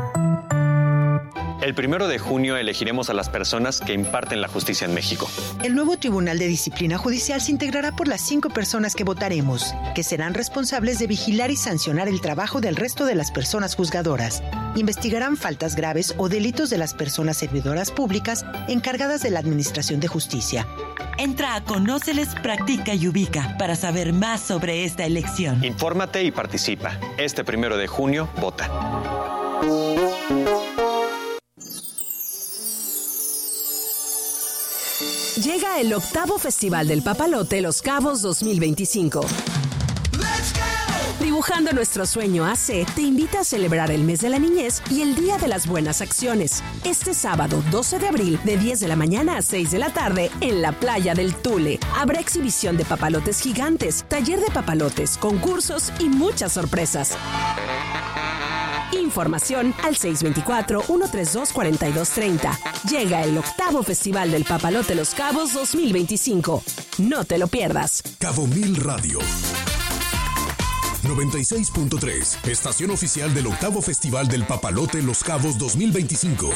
El primero de junio elegiremos a las personas que imparten la justicia en México. El nuevo Tribunal de Disciplina Judicial se integrará por las cinco personas que votaremos, que serán responsables de vigilar y sancionar el trabajo del resto de las personas juzgadoras. Investigarán faltas graves o delitos de las personas servidoras públicas encargadas de la administración de justicia. Entra a Conóceles, Practica y Ubica para saber más sobre esta elección. Infórmate y participa. Este primero de junio, vota. Llega el octavo Festival del Papalote Los Cabos dos mil veinticinco. Dibujando nuestro sueño A C te invita a celebrar el mes de la niñez y el Día de las Buenas Acciones. Este sábado doce de abril de diez de la mañana a seis de la tarde en la playa del Tule. Habrá exhibición de papalotes gigantes, taller de papalotes, concursos y muchas sorpresas. Información al seis dos cuatro, uno tres dos, cuatro dos tres cero. Llega el octavo Festival del Papalote Los Cabos dos mil veinticinco. No te lo pierdas. Cabo Mil Radio noventa y seis punto tres, estación oficial del octavo Festival del Papalote Los Cabos dos mil veinticinco.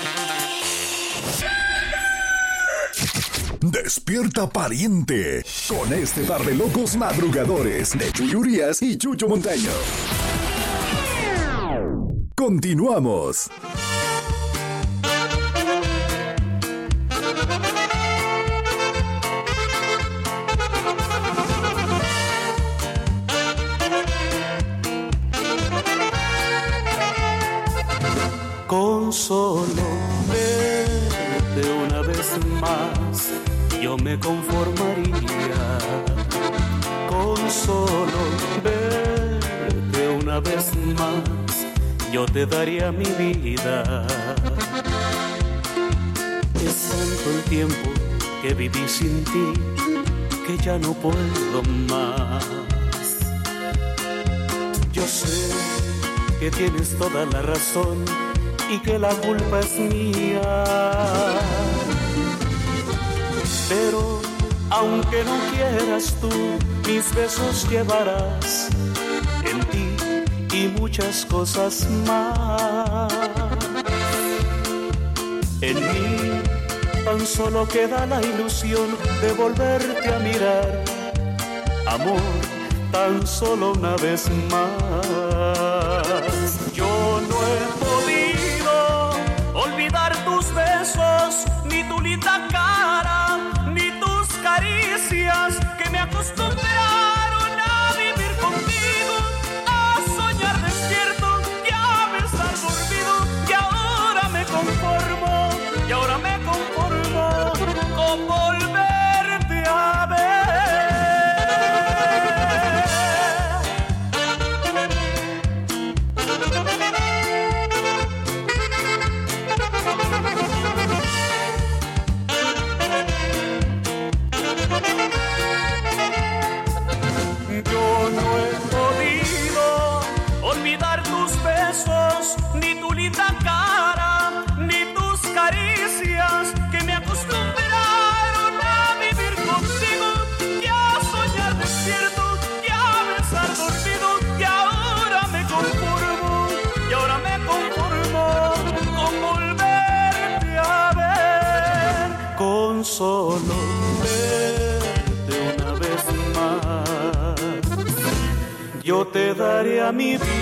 Despierta, pariente, con este par de locos madrugadores de Chuy Urias y Chucho Montaño. Continuamos. Con solo verte una vez más, yo me conformaría. Con solo verte una vez más, yo te daría mi vida. Es tanto el tiempo que viví sin ti, que ya no puedo más. Yo sé que tienes toda la razón y que la culpa es mía, pero aunque no quieras tú, mis besos llevarás en ti y muchas cosas más. En mí tan solo queda la ilusión de volverte a mirar, amor, tan solo una vez más. Yo no he podido olvidar tus besos, ni tu linda cara, ni tus caricias que me acostumbraron a vivir contigo, a soñar despierto y a besar dormido. Y ahora me conformo, y ahora me conformo con volverte a ver. Yo no he podido olvidar tus besos, ni tu linda cara, ni tus caricias que me acostumbraron a vivir contigo y a soñar despierto y a besar dormido. Y ahora me conformo, y ahora me conformo con volverte a ver. Con solo verte una vez más, yo te daré a mi vida.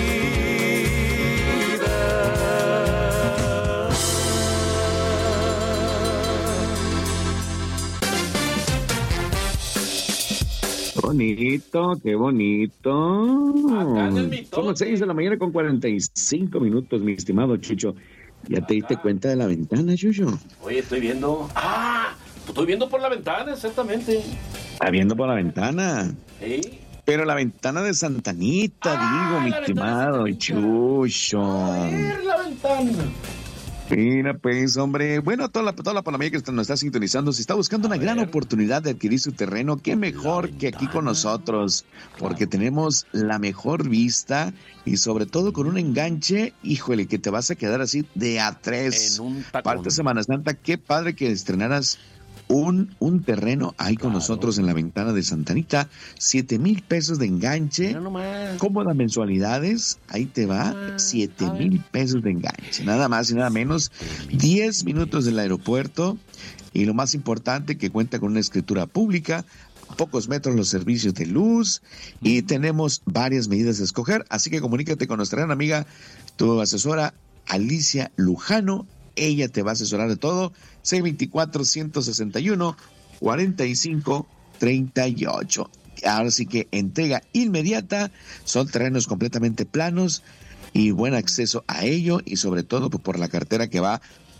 Bonito, qué bonito. Son las seis de la mañana con cuarenta y cinco minutos, mi estimado Chucho. ¿Ya te diste cuenta de la ventana, Chucho? Oye, estoy viendo... ¡Ah! Estoy viendo por la ventana, exactamente. ¿Está viendo por la ventana? ¿Sí? Pero la ventana de Santanita, ah, digo, mi estimado Chucho. A ver la ventana. Mira, pues, hombre, bueno, toda la, toda la palomilla que nos está sintonizando, si está buscando una gran oportunidad de adquirir su terreno, qué mejor que aquí con nosotros, porque tenemos la mejor vista y sobre todo con un enganche, híjole, que te vas a quedar así de a tres. En un tacón. Parte Semana Santa, qué padre que estrenaras un, un terreno ahí con claro. nosotros en la ventana de Santanita, siete mil pesos de enganche, cómodas mensualidades, ahí te va, siete mil pesos de enganche, nada más y nada menos, diez minutos del aeropuerto y lo más importante que cuenta con una escritura pública, a pocos metros los servicios de luz y tenemos varias medidas a escoger, así que comunícate con nuestra gran amiga, tu asesora Alicia Lujano. Ella te va a asesorar de todo. seis dos cuatro, uno seis uno, cuatro cinco tres ocho. Ahora sí que entrega inmediata. Son terrenos completamente planos y buen acceso a ello. Y sobre todo pues, por la cartera que va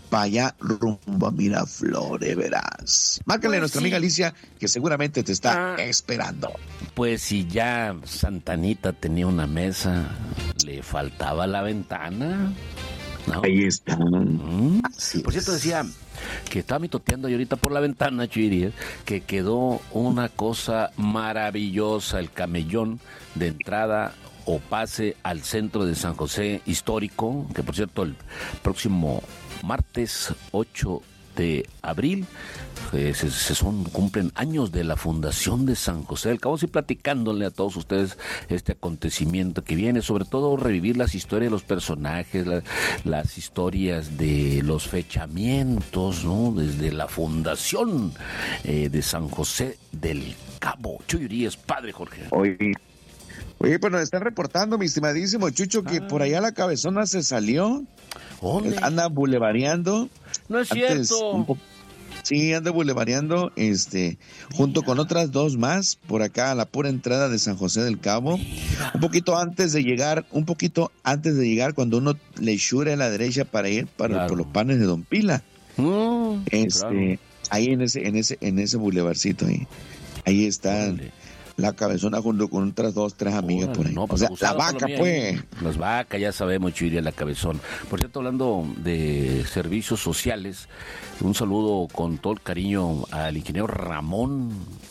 para allá rumbo a Miraflores, verás. Márcale pues a nuestra sí. amiga Alicia, que seguramente te está ah, esperando. Pues si ya Santanita tenía una mesa, le faltaba la ventana, ¿no? Ahí está. ¿Mm? Por cierto, decía que estaba mitoteando yo ahorita por la ventana, Chuirías, que quedó una cosa maravillosa, el camellón de entrada o pase al centro de San José histórico, que por cierto el próximo martes ocho de abril eh, se, se son cumplen años de la fundación de San José del Cabo, y platicándole a todos ustedes este acontecimiento que viene, sobre todo revivir las historias de los personajes, la, las historias de los fechamientos, ¿no? Desde la fundación eh, de San José del Cabo. Chuy Urias, padre Jorge. Oye, oye, pues nos están reportando, mi estimadísimo Chucho, que ah. por allá la cabezona se salió. ¿Dónde? Anda bulevareando. No es Antes, cierto. Po- sí, anda bulevareando, este, junto con otras dos más, por acá a la pura entrada de San José del Cabo. Mira. Un poquito antes de llegar, un poquito antes de llegar, cuando uno le chure a la derecha para ir para claro. por los panes de Don Pila. Mm, este, claro. ahí en ese, en ese, en ese bulevarcito ahí. Ahí están. Vale. La cabezona junto con otras dos, tres amigas oh, por ahí. No, pues o sea, la vaca, pues. Las vacas, ya sabemos, Chuiría, la cabezona. Por cierto, hablando de servicios sociales, un saludo con todo el cariño al ingeniero Ramón,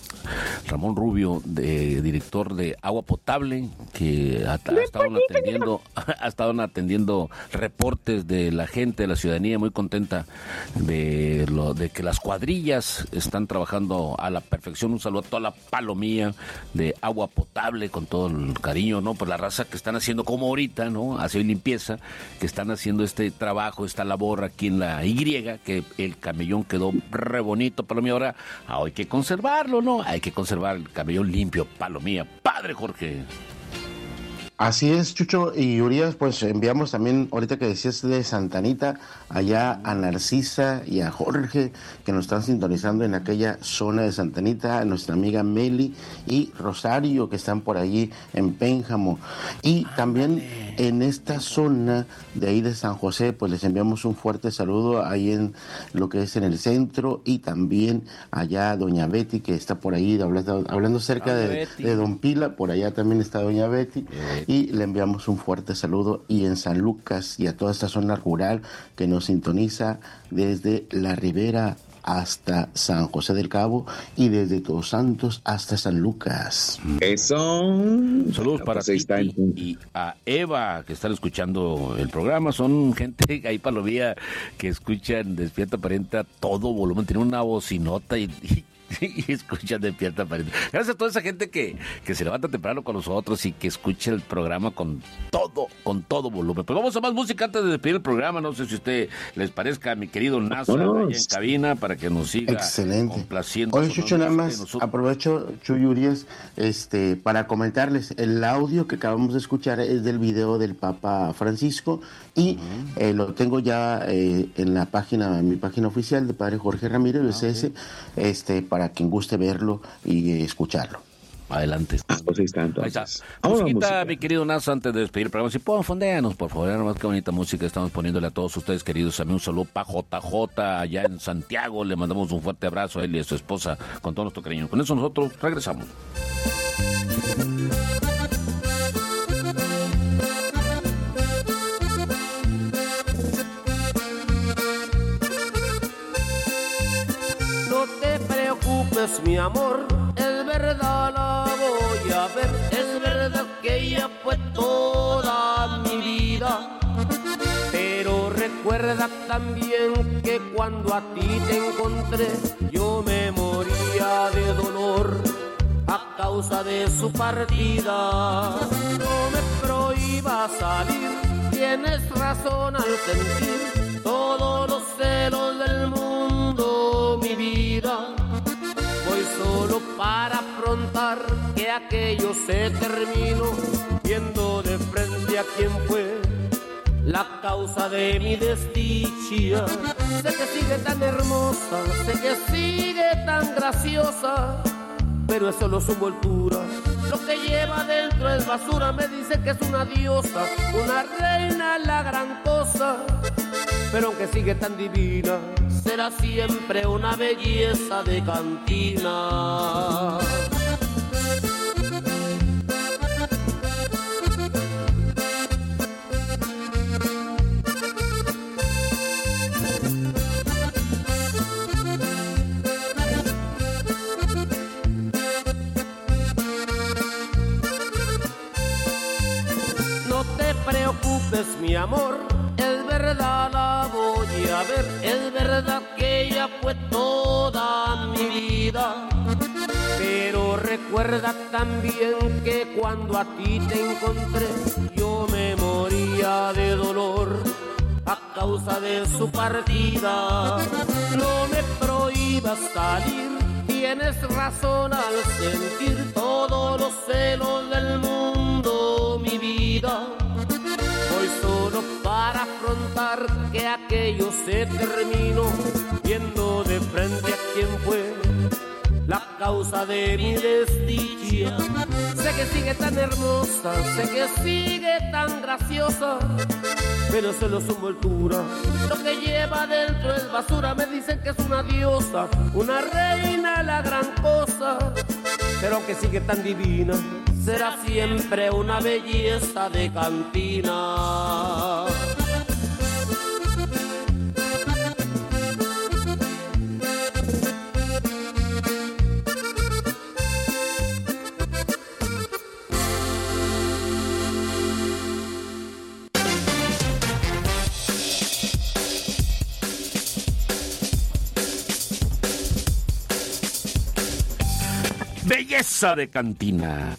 Ramón Rubio, de, director de Agua Potable, que ha, ha estado atendiendo, ha estado atendiendo reportes de la gente, de la ciudadanía, muy contenta de lo de que las cuadrillas están trabajando a la perfección. Un saludo a toda la palomía de Agua Potable, con todo el cariño, ¿no? Por la raza que están haciendo como ahorita, ¿no? Aseo y limpieza, que están haciendo este trabajo, esta labor aquí en la Y, que el camellón quedó re bonito, palomía. Ahora hay que conservarlo, ¿no? Hay que conservar el camellón limpio, palomía. Padre Jorge. Así es, Chucho y Urias, pues enviamos también, ahorita que decías de Santanita, allá a Narcisa y a Jorge, que nos están sintonizando en aquella zona de Santanita, a nuestra amiga Meli y Rosario, que están por allí en Pénjamo. Y también en esta zona de ahí de San José, pues les enviamos un fuerte saludo ahí en lo que es en el centro, y también allá a Doña Betty, que está por ahí hablando, hablando cerca de, de Don Pila, por allá también está Doña Betty. Eh. Y le enviamos un fuerte saludo, y en San Lucas y a toda esta zona rural que nos sintoniza desde la Ribera hasta San José del Cabo, y desde Todos Santos hasta San Lucas. Eso. Saludos para ti y a Eva, que están escuchando el programa. Son gente ahí palomía que escuchan Despierta Pariente a todo volumen. Tiene una bocinota y... y... y escuchan Despierta Pariente. Gracias a toda esa gente que, que se levanta temprano con nosotros y que escucha el programa con todo, con todo volumen. Pero vamos a más música antes de despedir el programa. No sé si a usted les parezca, mi querido Nazo, allá en cabina, para que nos siga Excelente. complaciendo. Oye, Chucho, nada más nosotros... aprovecho, Chuy Urias, este, para comentarles, el audio que acabamos de escuchar es del video del Papa Francisco, y uh-huh. eh, lo tengo ya eh, en la página, en mi página oficial de Padre Jorge Ramírez, ah, B C S, okay. este, para quien guste verlo y eh, escucharlo. Adelante. Ah, pues ahí está, entonces. Ahí está. Musiquita, mi querido Nazo, antes de despedir el programa. Si pueden, fondeanos, por favor. Nomás qué bonita música estamos poniéndole a todos ustedes, queridos amigos. Un saludo para J J allá en Santiago. Le mandamos un fuerte abrazo a él y a su esposa con todo nuestro cariño. Con eso nosotros regresamos. Es mi amor, es verdad, la voy a ver, es verdad que ella fue toda mi vida, pero recuerda también que cuando a ti te encontré, yo me moría de dolor a causa de su partida. No me prohíbas salir, tienes razón al sentir todos los celos del mundo, mi vida. Voy solo para afrontar que aquello se terminó, viendo de frente a quién fue la causa de mi desdicha. Sé que sigue tan hermosa, sé que sigue tan graciosa, pero es solo su envoltura. Lo que lleva dentro es basura. Me dice que es una diosa, una reina, la gran cosa, pero aunque sigue tan divina, será siempre una belleza de cantina. No te preocupes, mi amor, es verdad la voy a ver, es verdad que ella fue toda mi vida. Pero recuerda también que cuando a ti te encontré, yo me moría de dolor a causa de su partida. No me prohíbas salir, tienes razón al sentir todos los celos del mundo, mi vida. Voy solo para afrontar que aquello se terminó, viendo de frente a quién fue la causa de mi desdicha. Sé que sigue tan hermosa, sé que sigue tan graciosa, pero solo su envoltura, lo que lleva dentro es basura. Me dicen que es una diosa, una reina, la gran cosa, pero aunque sigue tan divina, será siempre una belleza de cantina. Belleza de cantina.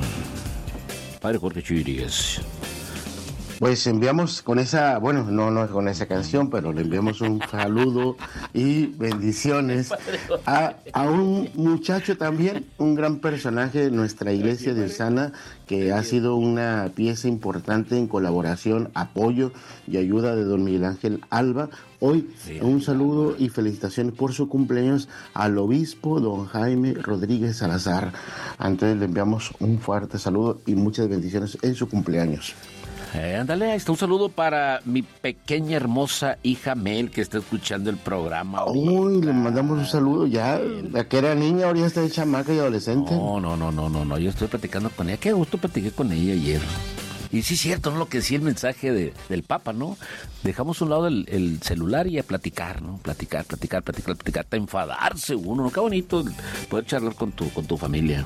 Padre Jorge Chuirías. Pues enviamos con esa, bueno, no, no con esa canción, pero le enviamos un saludo y bendiciones a, a un muchacho también, un gran personaje de nuestra iglesia de Osana, que ha sido una pieza importante en colaboración, apoyo y ayuda de don Miguel Ángel Alba. Hoy un saludo y felicitaciones por su cumpleaños al obispo don Jaime Rodríguez Salazar. Entonces le enviamos un fuerte saludo y muchas bendiciones en su cumpleaños. Eh, ándale, ahí está un saludo para mi pequeña hermosa hija Mel, que está escuchando el programa. Uy, le mandamos un saludo ya. La que era niña, ahora ya está de chamaca y adolescente. No, no, no, no, no, no. Yo estoy platicando con ella. Qué gusto platiqué con ella ayer. Y sí es cierto, ¿no? Lo que decía el mensaje de, del Papa, ¿no? Dejamos a un lado el, el celular y a platicar, ¿no? Platicar, platicar, platicar, platicar, hasta enfadarse uno, ¿no? Qué bonito poder charlar con tu, con tu familia.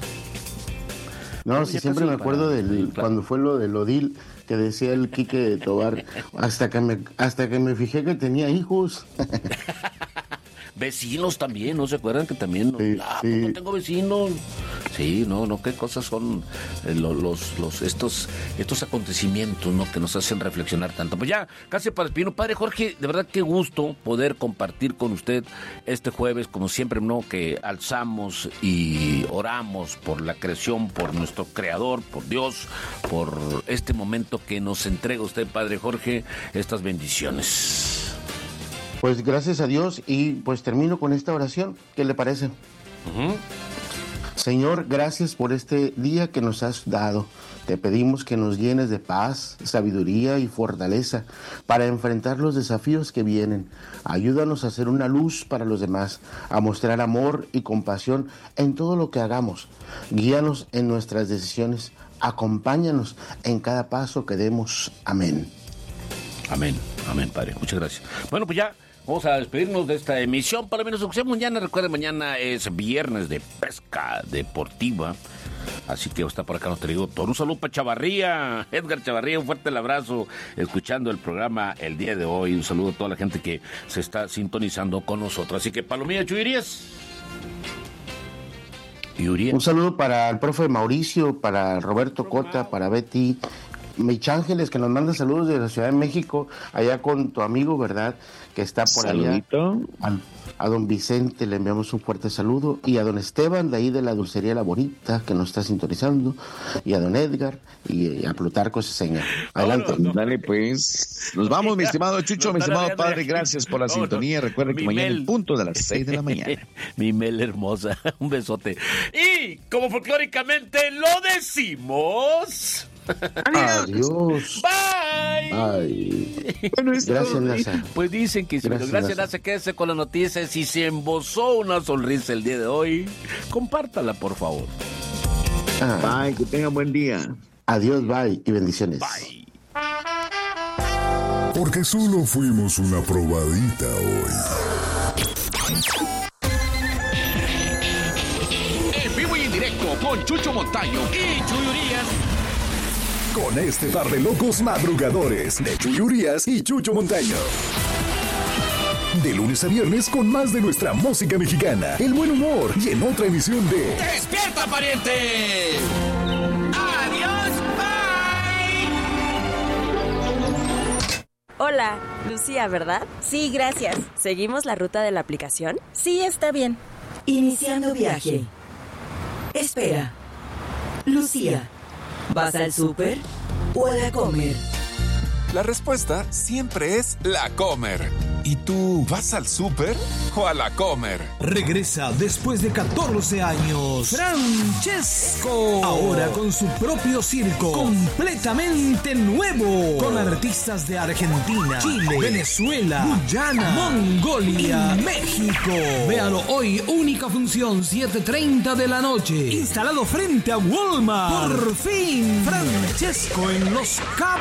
No, no, sí, siempre me acuerdo de claro. Cuando fue lo del Odil, que decía el Quique de Tobar, hasta que me, hasta que me fijé que tenía hijos. Vecinos también, ¿no se acuerdan que también? Sí, ah, sí. Pues no tengo vecinos. Sí, no, no, qué cosas son eh, los, los, los, estos, estos acontecimientos, ¿no? Que nos hacen reflexionar tanto. Pues ya, casi para despedirnos. Padre Jorge, de verdad qué gusto poder compartir con usted este jueves, como siempre, ¿no? Que alzamos y oramos por la creación, por nuestro Creador, por Dios, por este momento que nos entrega usted, Padre Jorge, estas bendiciones. Pues gracias a Dios y pues termino con esta oración. ¿Qué le parece? Uh-huh. Señor, gracias por este día que nos has dado. Te pedimos que nos llenes de paz, sabiduría y fortaleza para enfrentar los desafíos que vienen. Ayúdanos a ser una luz para los demás, a mostrar amor y compasión en todo lo que hagamos. Guíanos en nuestras decisiones. Acompáñanos en cada paso que demos. Amén. Amén, amén, Padre. Muchas gracias. Bueno, pues ya vamos a despedirnos de esta emisión. Para menos escuchamos mañana. Recuerden, mañana es viernes de pesca deportiva. Así que está por acá nuestro doctor. Un saludo para Chavarría, Edgar Chavarría, un fuerte abrazo, escuchando el programa el día de hoy. Un saludo a toda la gente que se está sintonizando con nosotros. Así que, Palomilla Chuirías. Un saludo para el profe Mauricio, para Roberto Cota, para Betty Mich Ángeles, que nos manda saludos de la Ciudad de México, allá con tu amigo, ¿verdad? Que está por Saludito. allá. Al, a don Vicente le enviamos un fuerte saludo, y a don Esteban, de ahí de la Dulcería La Bonita, que nos está sintonizando, y a don Edgar, y a Plutarco Ceseña. Adelante. No, no, no. Dale, pues. Nos vamos, mi estimado Chucho, mi estimado padre, gracias por la no, sintonía. No. Recuerden que mi mañana Mel. En punto de las seis de la mañana. Mi Mel hermosa, un besote. Y, como folclóricamente lo decimos... Adiós. Bye. Bye. Bueno, esto- Gracias, NASA. Pues dicen que si Gracias, gracias, NASA. Nasa, quédese con la noticia. Si se embozó una sonrisa el día de hoy, compártala, por favor. Ah, Bye, que tengan buen día. adiós, bye y bendiciones. Bye. Porque solo fuimos una probadita hoy. En vivo y en directo con Chucho Montaño y Chuy Urias. Con este par de locos madrugadores de Chuy Urias y Chucho Montaño. De lunes a viernes con más de nuestra música mexicana, el buen humor y en otra emisión de ¡Despierta, pariente! ¡Adiós, bye! Hola, Lucía, ¿verdad? Sí, gracias. ¿Seguimos la ruta de la aplicación? Sí, está bien. Iniciando viaje. Espera. Lucía, ¿vas al súper o a la comer? La respuesta siempre es la Comer. ¿Y tú vas al súper o a la Comer? Regresa después de catorce años Francesco, ahora con su propio circo completamente nuevo, con artistas de Argentina, Chile, Venezuela, Guyana, Mongolia y México. Véalo hoy, única función, siete treinta de la noche, instalado frente a Walmart. Por fin, Francesco en Los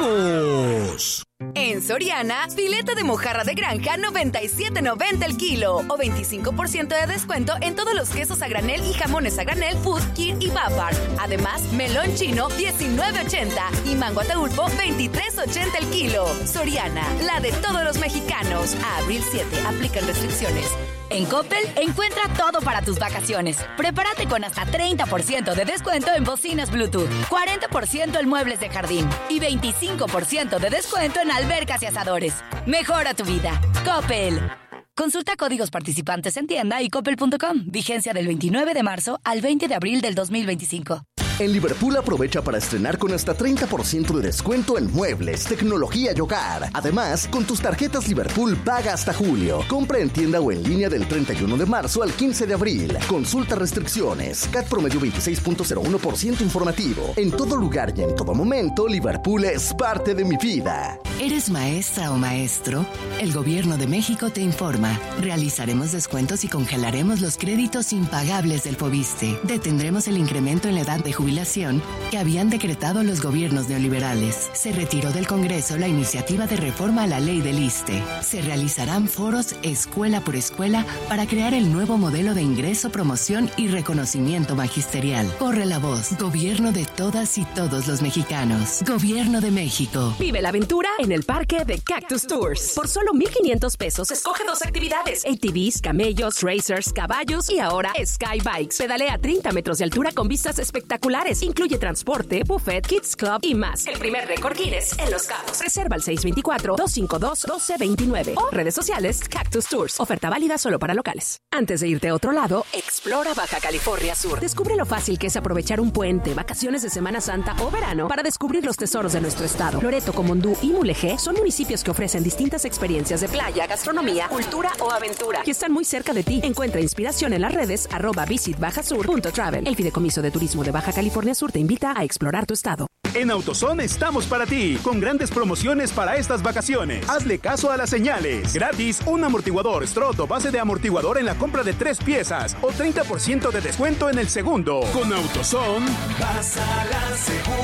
Cabos. En Soriana, filete de mojarra de granja noventa y siete noventa el kilo o veinticinco por ciento de descuento en todos los quesos a granel y jamones a granel Food, Kir y Bapar. Además, melón chino diecinueve ochenta y mango ataulfo veintitrés ochenta el kilo. Soriana, la de todos los mexicanos. A abril siete, aplican restricciones. En Coppel, encuentra todo para tus vacaciones. Prepárate con hasta treinta por ciento de descuento en bocinas Bluetooth, cuarenta por ciento en muebles de jardín y veinticinco por ciento de descuento en albercas y asadores. Mejora tu vida. Coppel. Consulta códigos participantes en tienda y coppel punto com. Vigencia del veintinueve de marzo al veinte de abril del dos mil veinticinco. En Liverpool aprovecha para estrenar con hasta treinta por ciento de descuento en muebles, tecnología y hogar. Además, con tus tarjetas Liverpool paga hasta julio. Compra en tienda o en línea del treinta y uno de marzo al quince de abril. Consulta restricciones. C A T promedio veintiséis punto cero uno por ciento informativo. En todo lugar y en todo momento, Liverpool es parte de mi vida. ¿Eres maestra o maestro? El Gobierno de México te informa. Realizaremos descuentos y congelaremos los créditos impagables del Fobiste. Detendremos el incremento en la edad de jubilación que habían decretado los gobiernos neoliberales. Se retiró del Congreso la iniciativa de reforma a la ley del ISSSTE. Se realizarán foros escuela por escuela para crear el nuevo modelo de ingreso, promoción y reconocimiento magisterial. Corre la voz. Gobierno de todas y todos los mexicanos. Gobierno de México. Vive la aventura en el parque de Cactus Tours. Por solo mil quinientos pesos, escoge dos actividades: A T Vs, camellos, racers, caballos y ahora Sky Bikes. Pedalea a treinta metros de altura con vistas espectaculares. Incluye transporte, buffet, kids club y más. El primer récord Guinness en Los Cabos. Reserva al seis dos cuatro, dos cinco dos, uno dos dos nueve o redes sociales Cactus Tours. Oferta válida solo para locales. Antes de irte a otro lado, explora Baja California Sur. Descubre lo fácil que es aprovechar un puente, vacaciones de Semana Santa o verano para descubrir los tesoros de nuestro estado. Loreto, Comondú y Mulegé son municipios que ofrecen distintas experiencias de playa, gastronomía, cultura o aventura y están muy cerca de ti. Encuentra inspiración en las redes arroba visit baja sur punto travel. El Fideicomiso de Turismo de Baja California Sur te invita a explorar tu estado. En AutoZone estamos para ti, con grandes promociones para estas vacaciones. Hazle caso a las señales. Gratis, un amortiguador Stroto base de amortiguador en la compra de tres piezas o treinta por ciento de descuento en el segundo. Con AutoZone, vas a la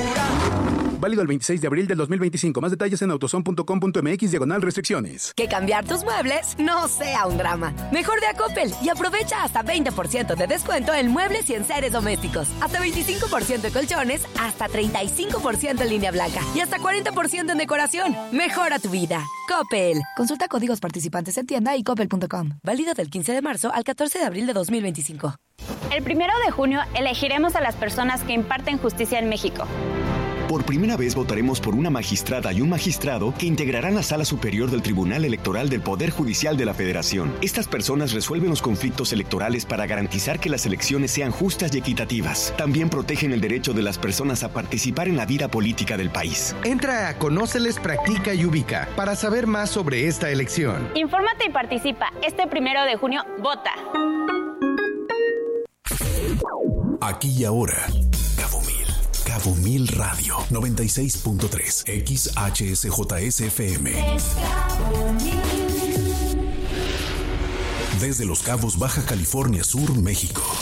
segura. Válido el veintiséis de abril del dos mil veinticinco. Más detalles en autozone punto com punto m x diagonal restricciones. Que cambiar tus muebles no sea un drama. Mejor de a Coppel y aprovecha hasta veinte por ciento de descuento en muebles y enseres domésticos. Hasta veinticinco por ciento en colchones, hasta treinta y cinco por ciento en línea blanca y hasta cuarenta por ciento en decoración. Mejora tu vida. Coppel. Consulta códigos participantes en tienda y coppel punto com. Válido del quince de marzo al catorce de abril de dos mil veinticinco. El primero de junio elegiremos a las personas que imparten justicia en México. Por primera vez votaremos por una magistrada y un magistrado que integrarán la Sala Superior del Tribunal Electoral del Poder Judicial de la Federación. Estas personas resuelven los conflictos electorales para garantizar que las elecciones sean justas y equitativas. También protegen el derecho de las personas a participar en la vida política del país. Entra a Conóceles, Practica y Ubica para saber más sobre esta elección. Infórmate y participa. Este primero de junio, vota. Aquí y ahora, Cabo Mil, Cabo Mil Radio, noventa y seis punto tres, X H S J S F M. Desde Los Cabos, Baja California Sur, México.